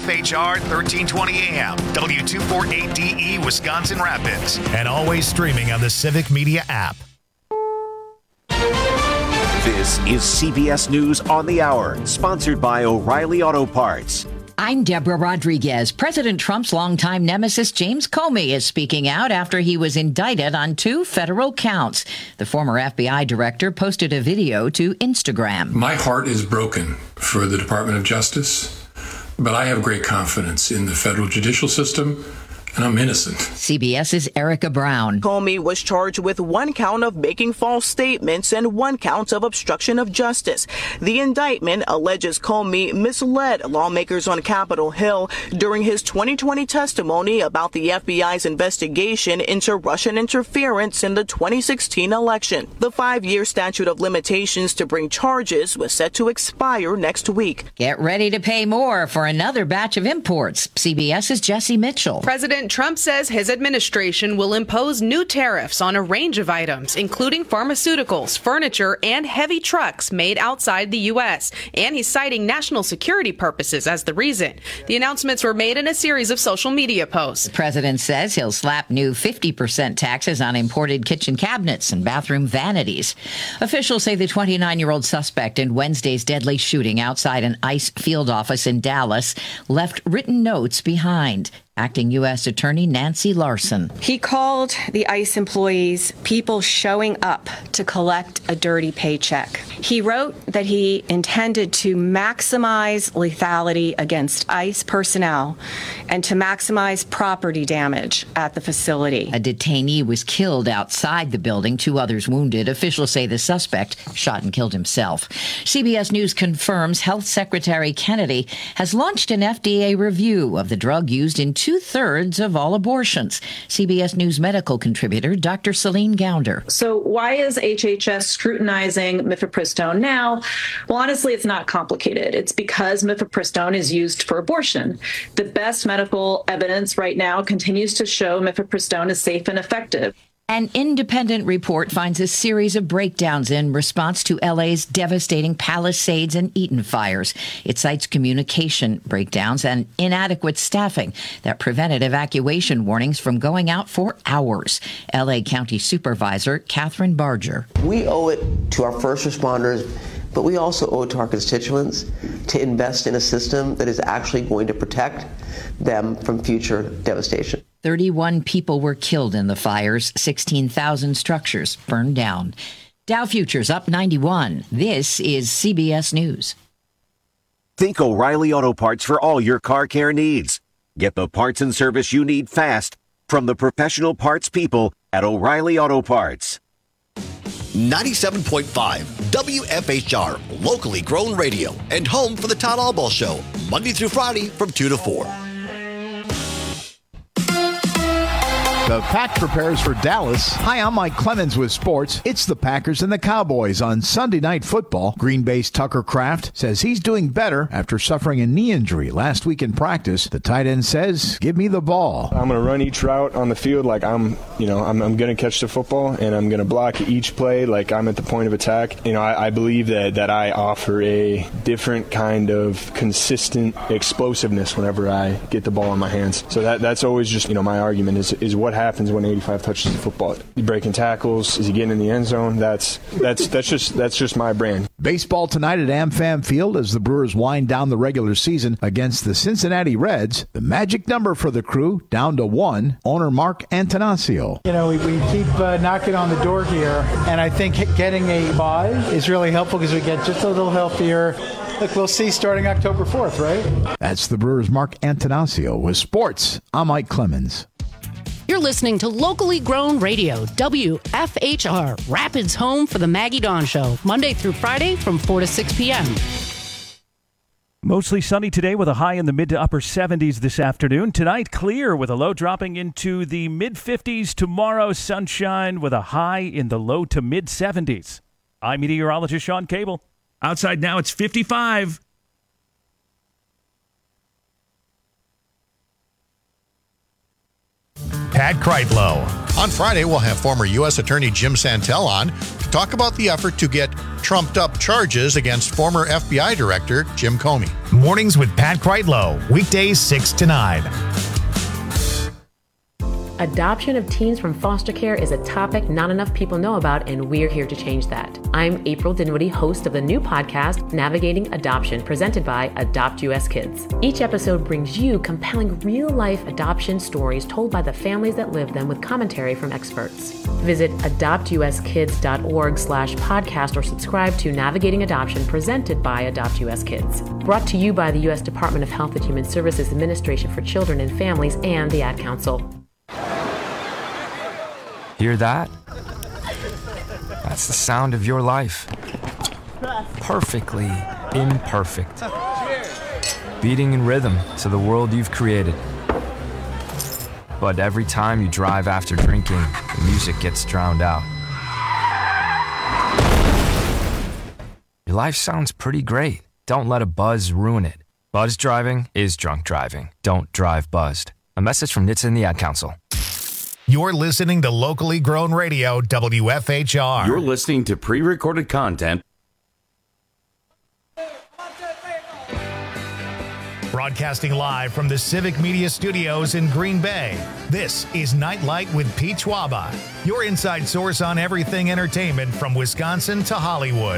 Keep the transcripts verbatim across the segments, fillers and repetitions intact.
F H R thirteen twenty A M, W two forty-eight D E, Wisconsin Rapids, and always streaming on the Civic Media app. This is C B S News on the Hour, sponsored by O'Reilly Auto Parts. I'm Deborah Rodriguez. President Trump's longtime nemesis James Comey is speaking out after he was indicted on two federal counts. The former F B I director posted a video to Instagram. My heart is broken for the Department of Justice, but I have great confidence in the federal judicial system, and I'm innocent. CBS's Erica Brown. Comey was charged with one count of making false statements and one count of obstruction of justice. The indictment alleges Comey misled lawmakers on Capitol Hill during his twenty twenty testimony about the F B I's investigation into Russian interference in the twenty sixteen election. The five-year statute of limitations to bring charges was set to expire next week. Get ready to pay more for another batch of imports. CBS's Jesse Mitchell. President Trump says his administration will impose new tariffs on a range of items, including pharmaceuticals, furniture, and heavy trucks made outside the U S. And he's citing national security purposes as the reason. The announcements were made in a series of social media posts. The president says he'll slap new fifty percent taxes on imported kitchen cabinets and bathroom vanities. Officials say the twenty-nine-year-old suspect in Wednesday's deadly shooting outside an ICE field office in Dallas left written notes behind. Acting U S. Attorney Nancy Larson. He called the ICE employees people showing up to collect a dirty paycheck. He wrote that he intended to maximize lethality against ICE personnel and to maximize property damage at the facility. A detainee was killed outside the building, two others wounded. Officials say the suspect shot and killed himself. C B S News confirms Health Secretary Kennedy has launched an F D A review of the drug used in two-thirds of all abortions. C B S News medical contributor Doctor Celine Gounder. So why is H H S scrutinizing mifepristone now? Well, honestly, it's not complicated. It's because mifepristone is used for abortion. The best medical evidence right now continues to show mifepristone is safe and effective. An independent report finds a series of breakdowns in response to L A's devastating Palisades and Eaton fires. It cites communication breakdowns and inadequate staffing that prevented evacuation warnings from going out for hours. L A County Supervisor Catherine Barger. We owe it to our first responders, but we also owe it to our constituents to invest in a system that is actually going to protect them from future devastation. thirty-one people were killed in the fires. sixteen thousand structures burned down. Dow futures up ninety-one. This is C B S News. Think O'Reilly Auto Parts for all your car care needs. Get the parts and service you need fast from the professional parts people at O'Reilly Auto Parts. ninety-seven point five W F H R, locally grown radio, and home for the Todd Albaugh Show, Monday through Friday from two to four. The Pack prepares for Dallas. Hi, I'm Mike Clemens with sports. It's the Packers and the Cowboys on Sunday Night Football. Green Bay's Tucker Kraft says he's doing better after suffering a knee injury last week in practice. The tight end says, give me the ball. I'm going to run each route on the field like I'm, you know, I'm, I'm going to catch the football, and I'm going to block each play like I'm at the point of attack. You know, I, I believe that, that I offer a different kind of consistent explosiveness whenever I get the ball in my hands. So that that's always just, you know, my argument is, is what happens when eighty-five touches the football. You breaking tackles? Is he getting in the end zone? That's that's that's just that's just my brand. Baseball tonight at AmFam Field as the Brewers wind down the regular season against the Cincinnati Reds. The magic number for the crew down to one. Owner Mark Antonaccio. You know, we, we keep uh, knocking on the door here, and I think getting a bye is really helpful because we get just a little healthier. Look, we'll see starting October fourth, right? That's the Brewers' Mark Antonaccio with sports. I'm Mike Clemens. You're listening to locally grown radio, W F H R, Rapids home for the Maggie Dawn Show, Monday through Friday from four to six p.m. Mostly sunny today with a high in the mid to upper seventies this afternoon. Tonight, clear with a low dropping into the mid fifties. Tomorrow, sunshine with a high in the low to mid seventies. I'm meteorologist Sean Cable. Outside now, it's fifty-five. Pat Kreitlow. On Friday, we'll have former U S Attorney Jim Santel on to talk about the effort to get trumped-up charges against former F B I Director Jim Comey. Mornings with Pat Kreitlow, weekdays six to nine. Adoption of teens from foster care is a topic not enough people know about, and we're here to change that. I'm April Dinwiddie, host of the new podcast, Navigating Adoption, presented by Adopt U S Kids. Each episode brings you compelling real-life adoption stories told by the families that live them with commentary from experts. Visit adopt u s kids dot org slash podcast or subscribe to Navigating Adoption, presented by Adopt U S Kids. Brought to you by the U S Department of Health and Human Services Administration for Children and Families and the Ad Council. Hear that? That's the sound of your life. Perfectly imperfect. Beating in rhythm to the world you've created. But every time you drive after drinking, the music gets drowned out. Your life sounds pretty great. Don't let a buzz ruin it. Buzz driving is drunk driving. Don't drive buzzed. A message from N H T S A and the Ad Council. You're listening to Locally Grown Radio, W F H R. You're listening to pre-recorded content. Broadcasting live from the Civic Media Studios in Green Bay, this is Nightlight with Pete Schwaba, your inside source on everything entertainment from Wisconsin to Hollywood.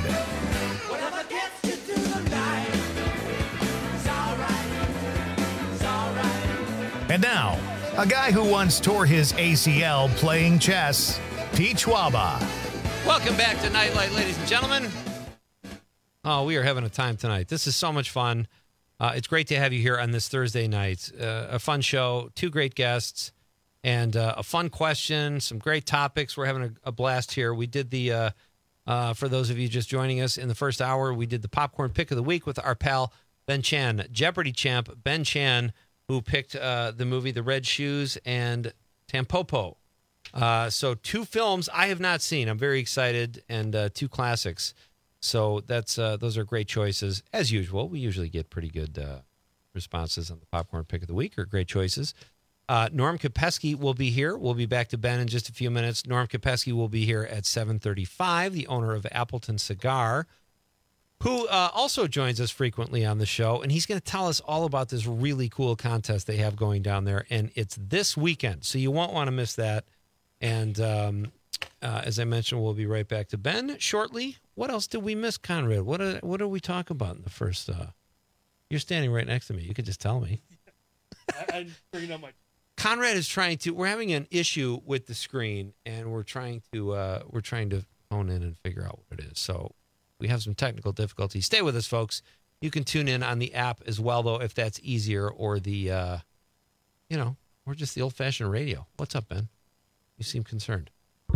And now, a guy who once tore his A C L playing chess, Pete Schwaba. Welcome back to Nightlight, ladies and gentlemen. Oh, we are having a time tonight. This is so much fun. Uh, it's great to have you here on this Thursday night. Uh, a fun show, two great guests, and uh, a fun question, some great topics. We're having a, a blast here. We did the, uh, uh, for those of you just joining us, in the first hour, we did the Popcorn Pick of the Week with our pal, Ben Chan, Jeopardy champ, Ben Chan, who picked uh, the movie The Red Shoes and Tampopo. Uh, so two films I have not seen. I'm very excited, and uh, two classics. So that's uh, those are great choices. As usual, we usually get pretty good uh, responses on the Popcorn Pick of the Week, or great choices. Uh, Norm Kopeski will be here. We'll be back to Ben in just a few minutes. Norm Kopeski will be here at seven thirty-five, the owner of Appleton Cigar, who uh, also joins us frequently on the show, and he's going to tell us all about this really cool contest they have going down there, and it's this weekend, so you won't want to miss that. And um, uh, as I mentioned, we'll be right back to Ben shortly. What else did we miss, Conrad? What did, what did we talk about in the first? Uh... You're standing right next to me. You could just tell me. I, I'm bringing up my. Conrad is trying to. We're having an issue with the screen, and we're trying to. Uh, we're trying to phone in and figure out what it is. So. We have some technical difficulties. Stay with us, folks. You can tune in on the app as well, though, if that's easier, or the, uh, you know, or just the old-fashioned radio. What's up, Ben? You seem concerned.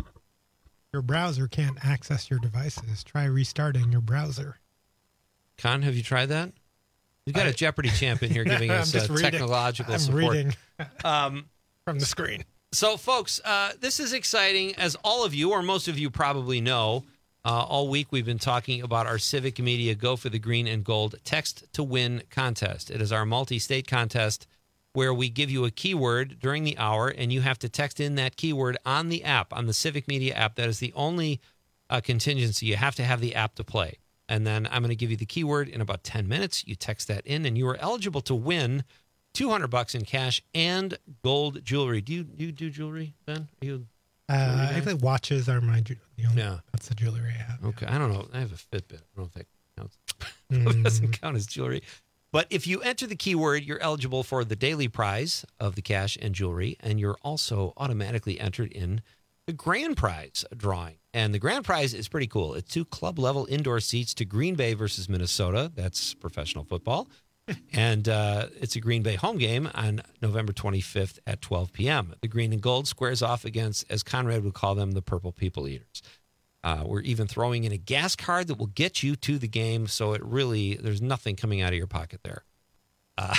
Your browser can't access your devices. Try restarting your browser. Con, have you tried that? We've got I, a Jeopardy champ in here giving us uh, technological I'm support. reading um, from the screen. So, folks, uh, this is exciting. As all of you, or most of you probably know, Uh, all week we've been talking about our Civic Media Go for the Green and Gold Text to Win contest. It is our multi-state contest where we give you a keyword during the hour, and you have to text in that keyword on the app, on the Civic Media app. That is the only uh, contingency. You have to have the app to play. And then I'm going to give you the keyword in about ten minutes. You text that in, and you are eligible to win two hundred bucks in cash and gold jewelry. Do you, do you do jewelry, Ben? Are you... Uh, I think watches are my the only, yeah. That's the jewelry I have. Okay, I don't know. I have a Fitbit. I don't know if that counts. Mm. It doesn't count as jewelry. But if you enter the keyword, you're eligible for the daily prize of the cash and jewelry, and you're also automatically entered in the grand prize drawing. And the grand prize is pretty cool. It's two club-level indoor seats to Green Bay versus Minnesota. That's professional football. And uh, it's a Green Bay home game on November twenty-fifth at twelve p.m. The green and gold squares off against, as Conrad would call them, the purple people eaters. Uh, we're even throwing in a gas card that will get you to the game, so it really, there's nothing coming out of your pocket there. Uh,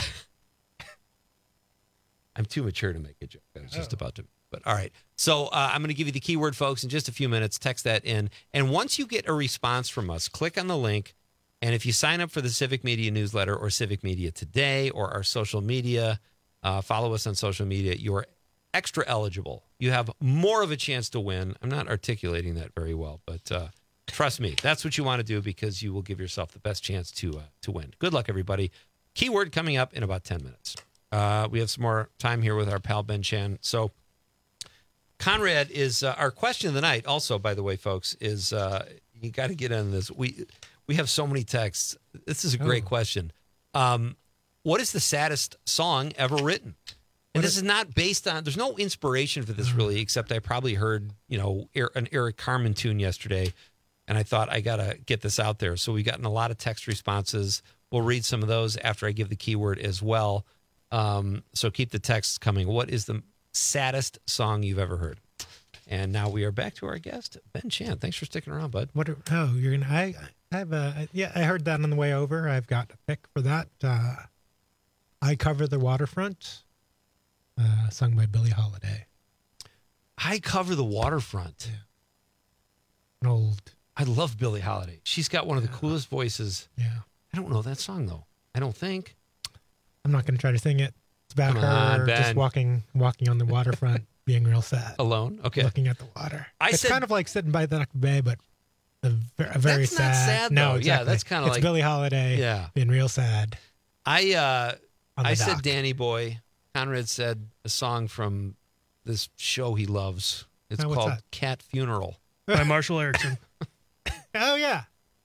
I'm too mature to make a joke. I was just about to. But all right. So uh, I'm going to give you the keyword, folks, in just a few minutes. Text that in. And once you get a response from us, click on the link. And if you sign up for the Civic Media newsletter or Civic Media Today or our social media, uh, follow us on social media, you're extra eligible. You have more of a chance to win. I'm not articulating that very well, but uh, trust me, that's what you want to do because you will give yourself the best chance to uh, to win. Good luck, everybody. Keyword coming up in about ten minutes. Uh, we have some more time here with our pal Ben Chan. So Conrad is uh, our question of the night. Also, by the way, folks, is uh, you got to get on this. We we have so many texts. This is a great oh. question. Um, what is the saddest song ever written? And what this is, is not based on. There's no inspiration for this really, except I probably heard you know an Eric Carmen tune yesterday, and I thought I gotta get this out there. So we've gotten a lot of text responses. We'll read some of those after I give the keyword as well. Um, so keep the texts coming. What is the saddest song you've ever heard? And now we are back to our guest, Ben Chan. Thanks for sticking around, bud. What? Are, oh, you're gonna. I, I have a. Yeah, I heard that on the way over. I've got a pick for that. Uh, I Cover the Waterfront, uh, sung by Billie Holiday. I Cover the Waterfront. Yeah. An old. I love Billie Holiday. She's got one of the yeah. coolest voices. Yeah. I don't know that song though. I don't think. I'm not going to try to sing it. It's about Come her on, just walking, walking on the waterfront, being real sad. Alone? Okay. Looking at the water. I it's said, kind of like sitting by the bay, but a, a very that's sad. Not sad no, though. exactly. Yeah, that's kind of it's like Billie Holiday. Yeah. Being real sad. I uh, I dock. said Danny Boy. Conrad said a song from this show he loves. It's oh, called that? Cat Funeral by Marshall Erickson. Oh yeah.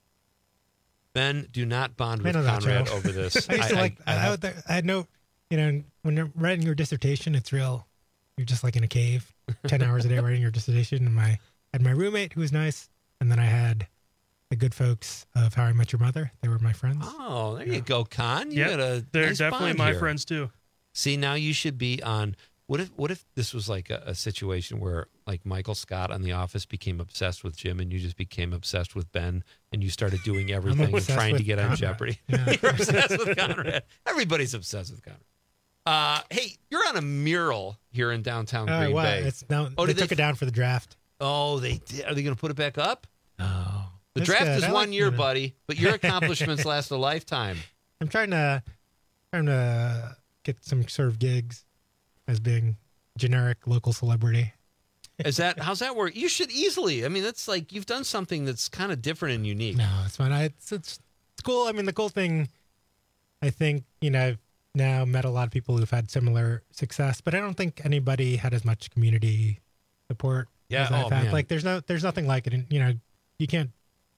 Ben, do not bond with that, Conrad Joe. over this. I used to I, like. I, I, I, I, I had no. You know, when you're writing your dissertation, it's real. You're just like in a cave, ten hours a day writing your dissertation. And my I had my roommate who was nice, and then I had the good folks of How I Met Your Mother. They were my friends. Oh, there yeah. you go, Con. You yep. got a They're nice definitely bond my here. friends too. See, now you should be on. What if what if this was like a, a situation where like Michael Scott on The Office became obsessed with Jim and you just became obsessed with Ben and you started doing everything and trying to get Conrad. on Jeopardy? Yeah. You're obsessed with Conrad. Everybody's obsessed with Conrad. Uh, hey, you're on a mural here in downtown Oh, Green wow. Bay. It's now, oh, they did took they, it down for the draft. Oh, they did. Are they going to put it back up? No. The That's draft good. is I one like, year, you know. buddy, but your accomplishments last a lifetime. I'm trying to trying to get some sort of gigs as being generic local celebrity. Is that how's that work? You should easily. I mean, that's like you've done something that's kind of different and unique. No, it's fine. I, it's, it's it's cool. I mean, the cool thing, I think, you know, I've now met a lot of people who've had similar success, but I don't think anybody had as much community support Yeah, as I've oh, had. man. Like, there's no, there's nothing like it. And you know, you can't.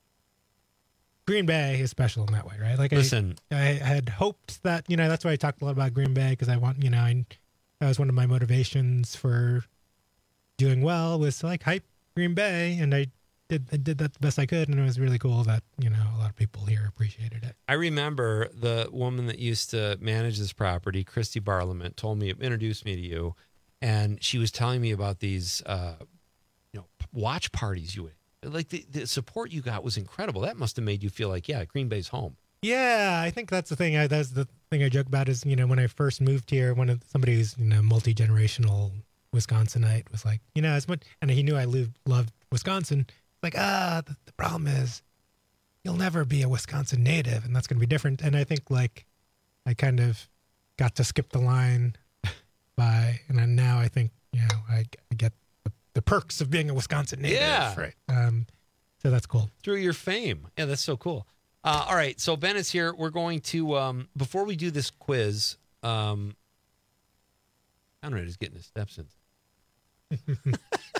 Green Bay is special in that way, right? Like, Listen, I, I had hoped that, you know, that's why I talked a lot about Green Bay because I want, you know, I, that was one of my motivations for doing well was to like hype Green Bay, and I did I did that the best I could, and it was really cool that, you know, a lot of people here appreciated it. I remember the woman that used to manage this property, Christy Barlament, told me, introduced me to you, and she was telling me about these, uh, you know, watch parties you would. Like the, the support you got was incredible. That must have made you feel like, yeah, Green Bay's home. Yeah, I think that's the thing. I, that's the thing I joke about is, you know, when I first moved here, one of somebody who's, you know, multi-generational Wisconsinite was like, you know, as much, and he knew I lived, loved Wisconsin. Like, ah, the, the problem is you'll never be a Wisconsin native, and that's going to be different. And I think like I kind of got to skip the line by, and then now I think, you know, I, I get the, the perks of being a Wisconsin native. Yeah. Right. Um, so that's cool. Through your fame. Yeah, that's so cool. Uh, all right, so Ben is here. We're going to, um, before we do this quiz, um, Conrad is getting his steps in.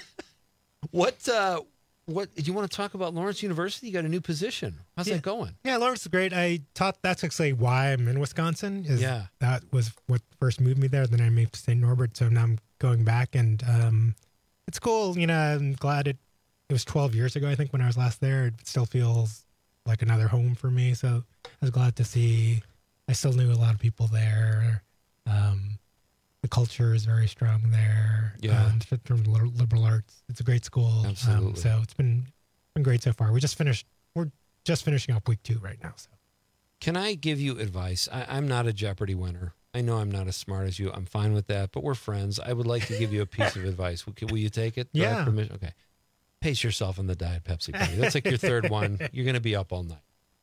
what, uh, what, do you want to talk about Lawrence University? You got a new position. How's yeah. that going? Yeah, Lawrence is great. I taught, that's actually why I'm in Wisconsin. Is Yeah. That was what first moved me there. Then I moved to Saint Norbert, so now I'm going back, and um, it's cool. You know, I'm glad it, it was twelve years ago, I think, when I was last there. It still feels like another home for me. So I was glad to see, I still knew a lot of people there. Um, the culture is very strong there. Yeah. Um, in terms of liberal arts, it's a great school. Absolutely. Um, so it's been been great so far. We just finished, we're just finishing up week two right now. So Can I give you advice? I, I'm not a Jeopardy winner. I know I'm not as smart as you. I'm fine with that, but we're friends. I would like to give you a piece of advice. Will, will you take it? Do I have Yeah. permission? Okay. Pace yourself on the Diet Pepsi, buddy. That's like your third one. You're going to be up all night.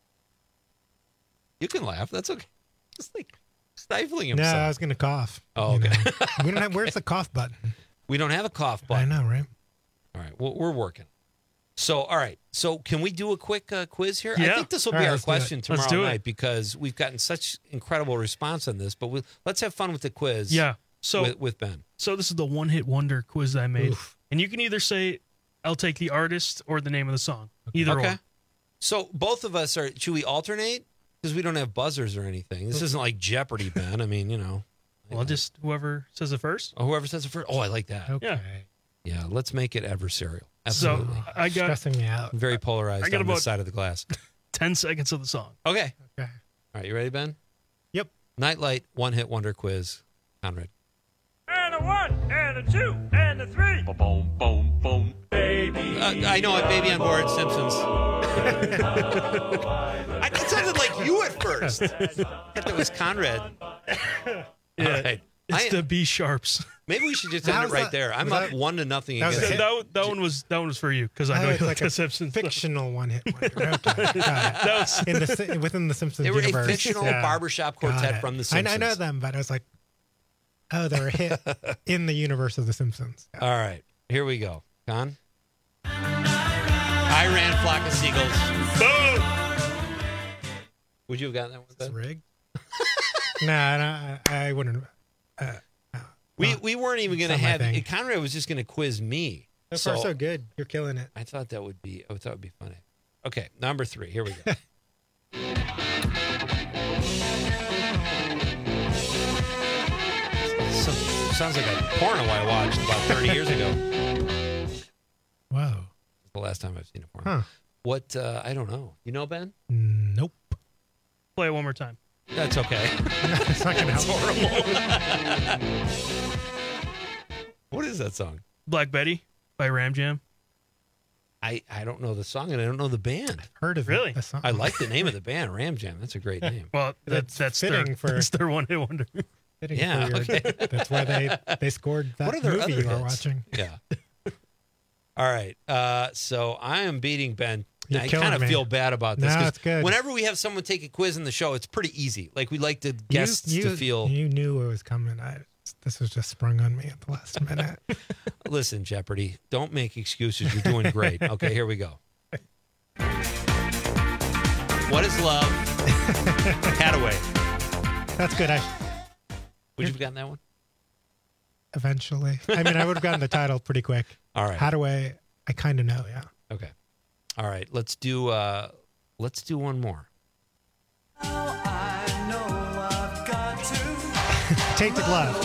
You can laugh. That's okay. It's like stifling no, himself. I was going to cough. Oh, you okay. know. We don't have, where's the cough button? We don't have a cough button. I know, right? All right, well, we're working. So, all right. So, can we do a quick uh, quiz here? Yeah. I think this will All be right, our let's do question it. Let's tomorrow do it. night because we've gotten such incredible response on this. But we, let's have fun with the quiz. Yeah. So with, with Ben. So this is the one-hit wonder quiz that I made, Oof. and you can either say, "I'll take the artist" or the name of the song. Either okay. or. So both of us are. Should we alternate? Because we don't have buzzers or anything. This isn't like Jeopardy, Ben. I mean, you know. Well, just whoever says it first. Oh, whoever says it first. Oh, I like that. Okay. Yeah. Yeah. Let's make it adversarial. Absolutely. So I got Stressing me out. I'm very polarized I got on about this side of the glass. ten seconds of the song. Okay. Okay. All right. You ready, Ben? Yep. Nightlight one hit wonder quiz. Conrad. And a one, and a two, and a three. Boom, boom, boom, baby. Uh, I know it, baby on board, Simpsons. I it sounded like you at first. I thought that was Conrad. Yeah, All right. it's I- the B sharps. Maybe we should just end How's it right that- there. I'm was up that- one to nothing that was against a that, hit? that, that one was that one was for you because I Oh, know it's you like like a the Simpsons. fictional one-hit wonder. Okay, got it. That was- in the Si- within the Simpsons They were a universe. fictional Yeah. barbershop Got quartet it. from The I, I Simpsons. know them, but I was like, oh, they were a hit in the universe of the Simpsons. All right, here we go. Con? I ran Flock of Seagulls. Boom! Would you have gotten that one, Ben? Rigged? no, no, I, I wouldn't. Uh, We we weren't even going to It's not my have. thing. Conrad was just going to quiz me. so far, so good. You're killing it. I thought that would be. I thought it would be funny. Okay, number three. Here we go. So, sounds like a porno I watched about thirty years ago. Whoa. The last time I've seen a porno. Huh. What? Uh, I don't know. You know, Ben? Nope. Play it one more time. That's okay. It's not going to That's help. horrible. What is that song? Black Betty by Ram Jam. I, I don't know the song and I don't know the band. Heard of Really? it. That's not- I like the name of the band, Ram Jam. That's a great name. Well, that, That's that's fitting their, for- that's their one-hit wonder. Fitting Yeah, for your- okay. That's why they, they scored that What are their movie other you were hits? watching. Yeah. All right. Uh, so I am beating Ben. You're I killing kind of me. feel bad about this. No, 'cause it's good. Whenever we have someone take a quiz in the show, it's pretty easy. Like we like the guests you, you, to feel. You knew it was coming. I, this was just sprung on me at the last minute. Listen, Jeopardy, don't make excuses. You're doing great. Okay, here we go. What is love? Hadaway. That's good. I Would you have gotten that one? eventually. I mean, I would have gotten the title pretty quick. All right. Hadaway, I kind of know. Yeah. Okay. All right. Let's do. Uh, let's do one more. Tainted Love.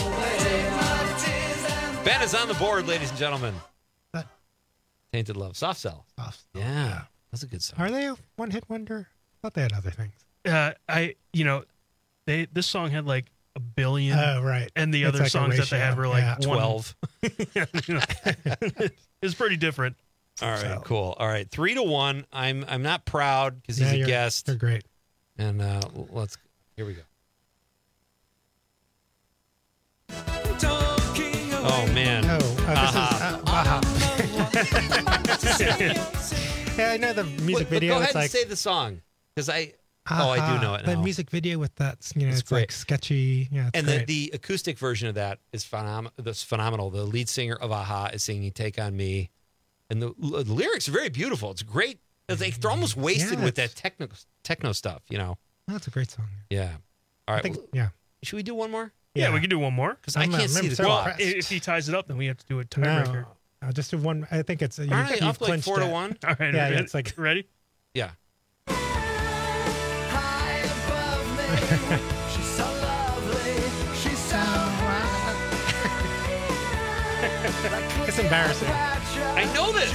Ben is on the board, ladies and gentlemen. That- Tainted Love. Soft Cell. Soft Cell, Yeah. That's a good song. Are they a one-hit wonder? I thought they had other things. Uh, I, you know, they this song had like a billion. Oh, right. And the It's other like a songs that they had ratio. were like Yeah. one- twelve. Yeah, you know, it's pretty different. All right, So- cool. All right, three to one. I'm I'm not proud because he's Yeah, a you're- guest. They're great. And uh, let's here we go. Oh man. Oh, uh, Aha. this is uh, Aha. Yeah, I know the music But- but video. Go ahead It's and like say the song because I. Oh, I do Aha. know it That now. music video with that, you know, It's it's, like great. sketchy. Yeah, it's And the, great. the acoustic version of that is phenom- that's phenomenal. The lead singer of Aha is singing "Take on Me," and the, the lyrics are very beautiful. It's great. It's like they're almost wasted Yeah, with that it's- techno techno stuff. You know. That's a great song. Yeah. All I right. think, well, yeah. should we do one more? Yeah, Yeah. we can do one more. Because I I'm, uh, can't see I'm the so clock. impressed. If he ties it up, then we have to do a tiebreaker. No, I'll just do one. I think it's. You, Aren't I you've up like clinched four to it. one? All right, Yeah, ready? it's like- ready. Yeah. It's embarrassing. I know this.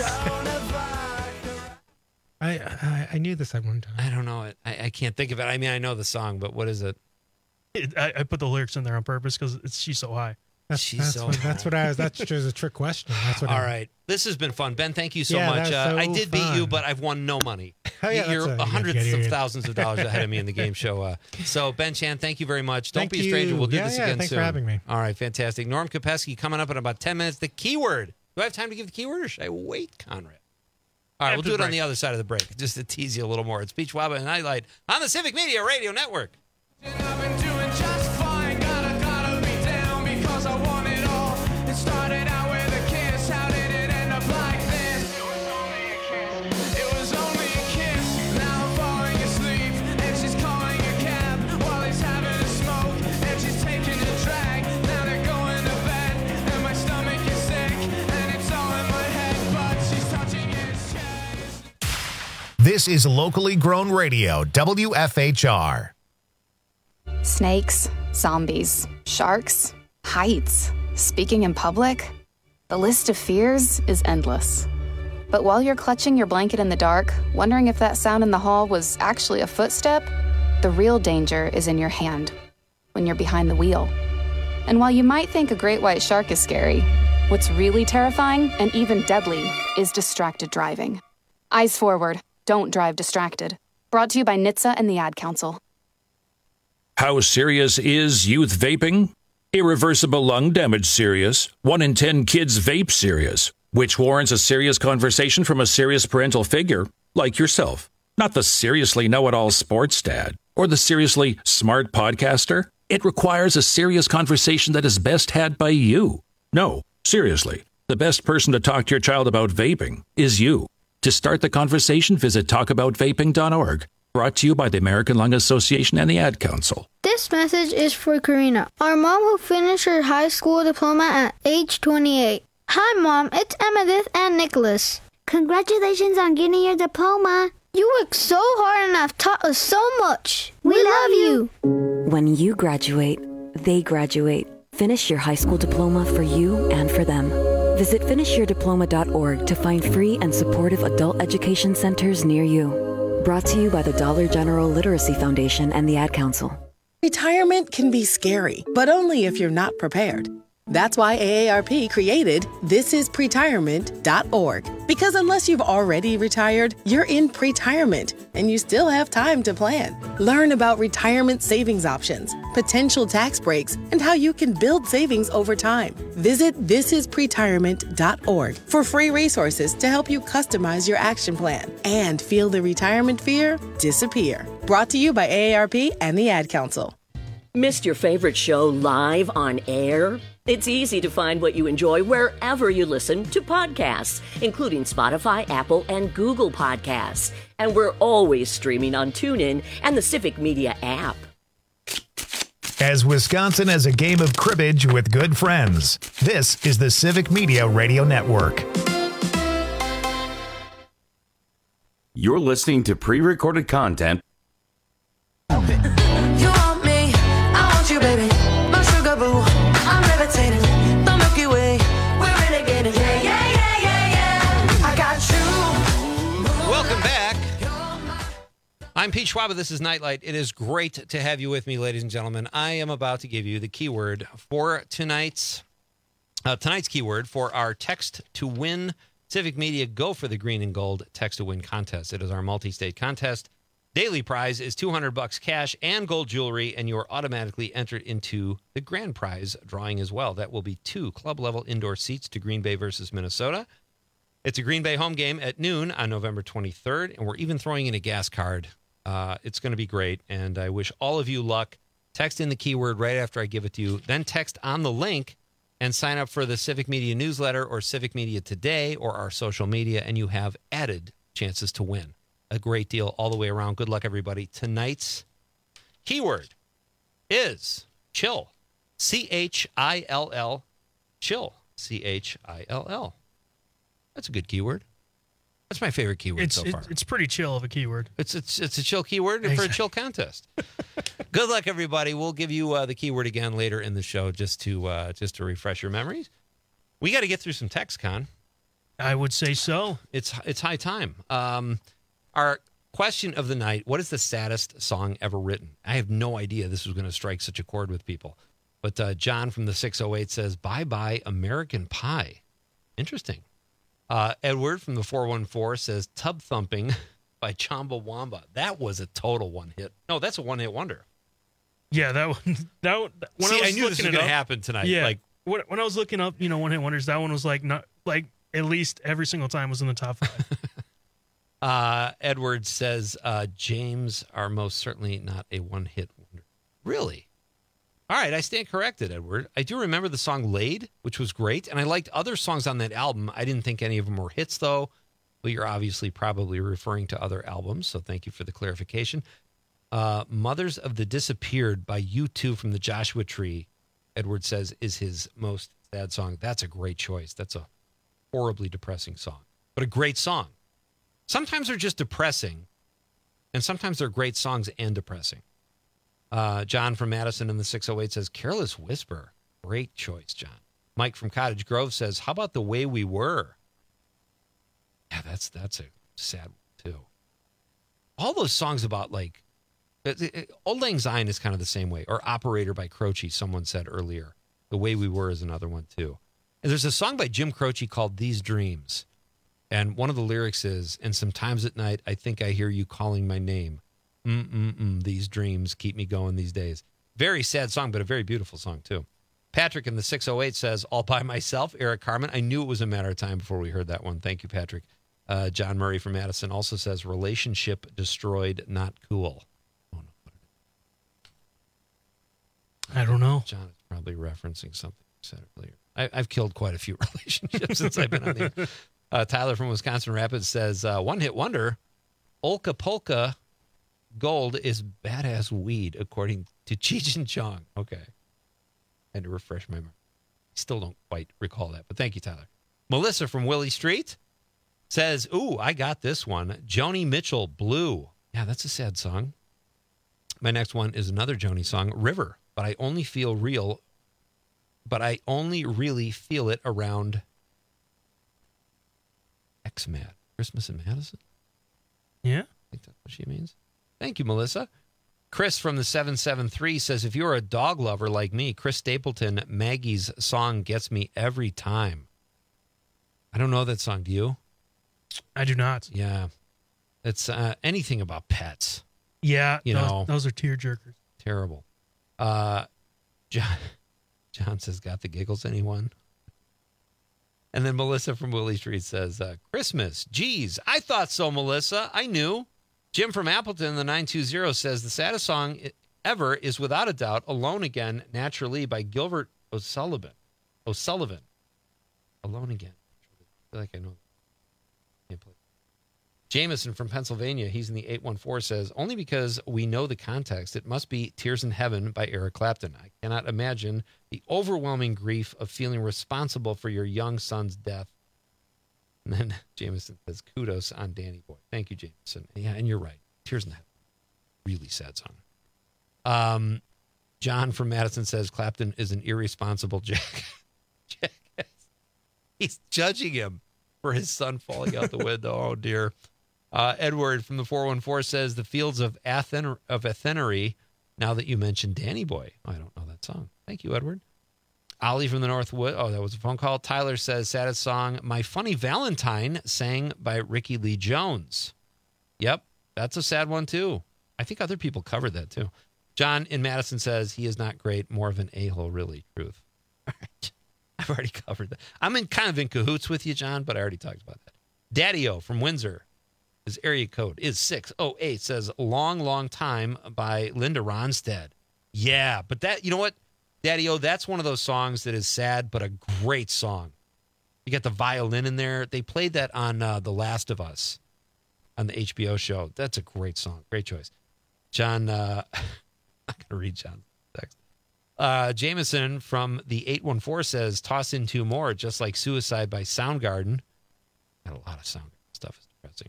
I, I I knew this at one time. I don't know it. I, I can't think of it. I mean, I know the song, but what is it? It, I, I put the lyrics in there on purpose because it's "She's So High." That's, She's that's, so what, that's what I was. That's just a trick question. That's what. All I, right. This has been fun. Ben, thank you so Yeah, much. that Uh, was I so did beat you, fun. but I've won no money. Oh, yeah, You're that's a- hundreds good, good, of good. thousands of dollars ahead of me in the game show. Uh, so, Ben Chan, thank you very much. Don't Thank be a stranger. you. We'll do Yeah, this yeah, again thanks soon. for having me. All right, fantastic. Norm Kopeski coming up in about ten minutes. The keyword. Do I have time to give the keyword or should I wait, Conrad? All right, After we'll do the it on break. the other side of the break, just to tease you a little more. It's Beach Waba and Nightlight on the Civic Media Radio Network. I've been doing just fine. Gotta, gotta be down because I want it all. It started out with This is locally grown radio, W F H R. Snakes, zombies, sharks, heights, speaking in public. The list of fears is endless. But while you're clutching your blanket in the dark, wondering if that sound in the hall was actually a footstep, the real danger is in your hand, when you're behind the wheel. And while you might think a great white shark is scary, what's really terrifying and even deadly is distracted driving. Eyes forward, don't drive distracted. Brought to you by N H T S A and the Ad Council. How serious is youth vaping? Irreversible lung damage serious. One in ten kids vape serious, which warrants a serious conversation from a serious parental figure like yourself. Not the seriously know-it-all sports dad or the seriously smart podcaster. It requires a serious conversation that is best had by you. No, seriously, the best person to talk to your child about vaping is you. To start the conversation, visit talk about vaping dot org. Brought to you by the American Lung Association and the Ad Council. This message is for Karina, our mom who finished her high school diploma at age twenty-eight. Hi, Mom. It's Emmettith and Nicholas. Congratulations on getting your diploma. You worked so hard and have taught us so much. We, we love you. When you graduate, they graduate. Finish your high school diploma for you and for them. Visit finish your diploma dot org to find free and supportive adult education centers near you. Brought to you by the Dollar General Literacy Foundation and the Ad Council. Retirement can be scary, but only if you're not prepared. That's why A A R P created this is pretirement dot org. Because unless you've already retired, you're in pretirement, and you still have time to plan. Learn about retirement savings options, potential tax breaks, and how you can build savings over time. Visit this is pretirement dot org for free resources to help you customize your action plan and feel the retirement fear disappear. Brought to you by A A R P and the Ad Council. Missed your favorite show live on air? It's easy to find what you enjoy wherever you listen to podcasts, including Spotify, Apple, and Google Podcasts. And we're always streaming on TuneIn and the Civic Media app. As Wisconsin has a game of cribbage with good friends, this is the Civic Media Radio Network. You're listening to pre-recorded content. You want me, I want you, baby. My sugar boo, I'm levitating. The Milky Way, we're renegading. Yeah, yeah, yeah, yeah, yeah. I got you. Welcome back. I'm Pete Schwab. This is Nightlight. It is great to have you with me, ladies and gentlemen. I am about to give you the keyword for tonight's uh, tonight's keyword for our Text to Win Civic Media Go for the Green and Gold Text to Win contest. It is our multi-state contest. Daily prize is two hundred bucks cash and gold jewelry, and you are automatically entered into the grand prize drawing as well. That will be two club-level indoor seats to Green Bay versus Minnesota. It's a Green Bay home game at noon on November twenty-third, and we're even throwing in a gas card. Uh, it's going to be great, and I wish all of you luck. Text in the keyword right after I give it to you. Then text on the link and sign up for the Civic Media newsletter or Civic Media Today or our social media, and you have added chances to win. A great deal all the way around. Good luck, everybody. Tonight's keyword is chill. C H I L L. Chill. C H I L L. That's a good keyword. That's my favorite keyword it's, so it, far. It's pretty chill of a keyword. It's it's it's a chill keyword for a chill contest. Good luck, everybody. We'll give you uh, the keyword again later in the show just to uh, just to refresh your memories. We got to get through some text, Con. I would say so. It's it's high time. Um, our question of the night: what is the saddest song ever written? I have no idea this was going to strike such a chord with people. But uh, John from the six oh eight says, "Bye bye American Pie." Interesting. Uh, Edward from the four one four says Tub Thumping by Chumbawamba. That was a total one hit. No, that's a one hit wonder. Yeah, that one. That one, when See, I, was I knew this was going to happen tonight. Yeah, like when, when I was looking up, you know, one hit wonders. That one was like not like at least every single time was in the top five. uh, Edward says uh, James are most certainly not a one hit wonder. Really? All right, I stand corrected, Edward. I do remember the song Laid, which was great, and I liked other songs on that album. I didn't think any of them were hits, though, but you're obviously probably referring to other albums, so thank you for the clarification. Uh, Mothers of the Disappeared by U two from the Joshua Tree, Edward says, is his most sad song. That's a great choice. That's a horribly depressing song, but a great song. Sometimes they're just depressing, and sometimes they're great songs and depressing. Uh, John from Madison in the six oh eight says, Careless Whisper. Great choice, John. Mike from Cottage Grove says, how about The Way We Were? Yeah, that's that's a sad one, too. All those songs about, like, Old Lang Syne is kind of the same way. Or Operator by Croce, someone said earlier. The Way We Were is another one, too. And there's a song by Jim Croce called These Dreams. And one of the lyrics is, and sometimes at night, I think I hear you calling my name. Mm-mm-mm, these dreams keep me going these days. Very sad song, but a very beautiful song, too. Patrick in the six oh eight says, All by Myself, Eric Carmen. I knew it was a matter of time before we heard that one. Thank you, Patrick. Uh, John Murray from Madison also says, Relationship destroyed, not cool. Oh, no. I don't know. John is probably referencing something you said earlier. I, I've killed quite a few relationships since I've been on the uh, Tyler from Wisconsin Rapids says, uh, One Hit Wonder, Olka Polka Gold is badass weed, according to Cheech and Chong. Okay. Had to refresh my memory. Still don't quite recall that, but thank you, Tyler. Melissa from Willie Street says, ooh, I got this one. Joni Mitchell, Blue. Yeah, that's a sad song. My next one is another Joni song, River. But I only feel real, but I only really feel it around X-Mad. Christmas in Madison? Yeah. I think that's what she means. Thank you, Melissa. Chris from the seven seven three says, if you're a dog lover like me, Chris Stapleton, Maggie's song gets me every time. I don't know that song. Do you? I do not. Yeah. It's uh, anything about pets. Yeah. You those, know. Those are tear jerkers. Terrible. Uh, John, John says, got the giggles, anyone? And then Melissa from Willie Street says, uh, Christmas. Geez, I thought so, Melissa. I knew. Jim from Appleton, the nine two zero, says the saddest song ever is without a doubt Alone Again, Naturally by Gilbert O'Sullivan. O'Sullivan. Alone Again. I feel like I know. Can't play. Jameson from Pennsylvania, he's in the eight one four, says, only because we know the context, it must be Tears in Heaven by Eric Clapton. I cannot imagine the overwhelming grief of feeling responsible for your young son's death. And then Jameson says, kudos on Danny Boy. Thank you, Jameson. Yeah, and you're right. Tears in the Heaven. Really sad song. Um, John from Madison says, Clapton is an irresponsible jack. jackass. He's judging him for his son falling out the window. Oh, dear. Uh, Edward from the four one four says, the fields of Athen of Athenery, now that you mentioned Danny Boy. Oh, I don't know that song. Thank you, Edward. Ollie from the Northwood. Oh, that was a phone call. Tyler says, saddest song, My Funny Valentine, sang by Ricky Lee Jones. Yep, that's a sad one, too. I think other people covered that, too. John in Madison says, he is not great, more of an a-hole, really, truth. All right. I've already covered that. I'm in kind of in cahoots with you, John, but I already talked about that. Daddy-O from Windsor, his area code is six oh eight, says, Long, Long Time by Linda Ronstadt. Yeah, but that, you know what? Daddy-O, that's one of those songs that is sad, but a great song. You got the violin in there. They played that on uh, The Last of Us on the H B O show. That's a great song. Great choice. John, uh, I'm not going to read John's text. Uh, Jameson from the eight one four says, toss in two more, just like Suicide by Soundgarden. Got a lot of Soundgarden stuff. It's depressing.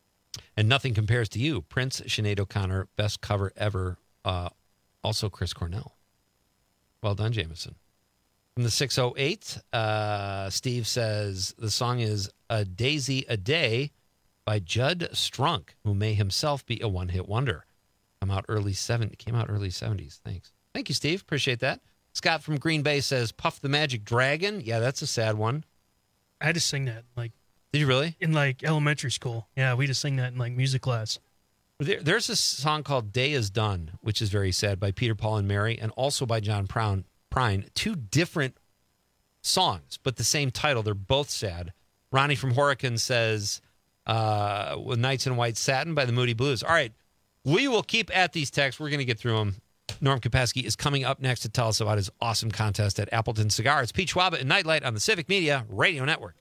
And Nothing Compares to You. Prince, Sinead O'Connor, best cover ever. Uh, also Chris Cornell. Well done, Jameson. From the six oh eight, uh, Steve says the song is A Daisy a Day by Judd Strunk, who may himself be a one-hit wonder. Come out early seven, came out early seventies. Thanks. Thank you, Steve. Appreciate that. Scott from Green Bay says Puff the Magic Dragon. Yeah, that's a sad one. I had to sing that. Like, did you really? In like elementary school. Yeah, we just sing that in like music class. There, there's a song called Day Is Done, which is very sad, by Peter, Paul, and Mary, and also by John Prine. Prine. Two different songs, but the same title. They're both sad. Ronnie from Horicon says, uh, Nights in White Satin by the Moody Blues. All right, we will keep at these texts. We're going to get through them. Norm Kopecky is coming up next to tell us about his awesome contest at Appleton Cigar. It's Pete Schwaba and Nightlight on the Civic Media Radio Network.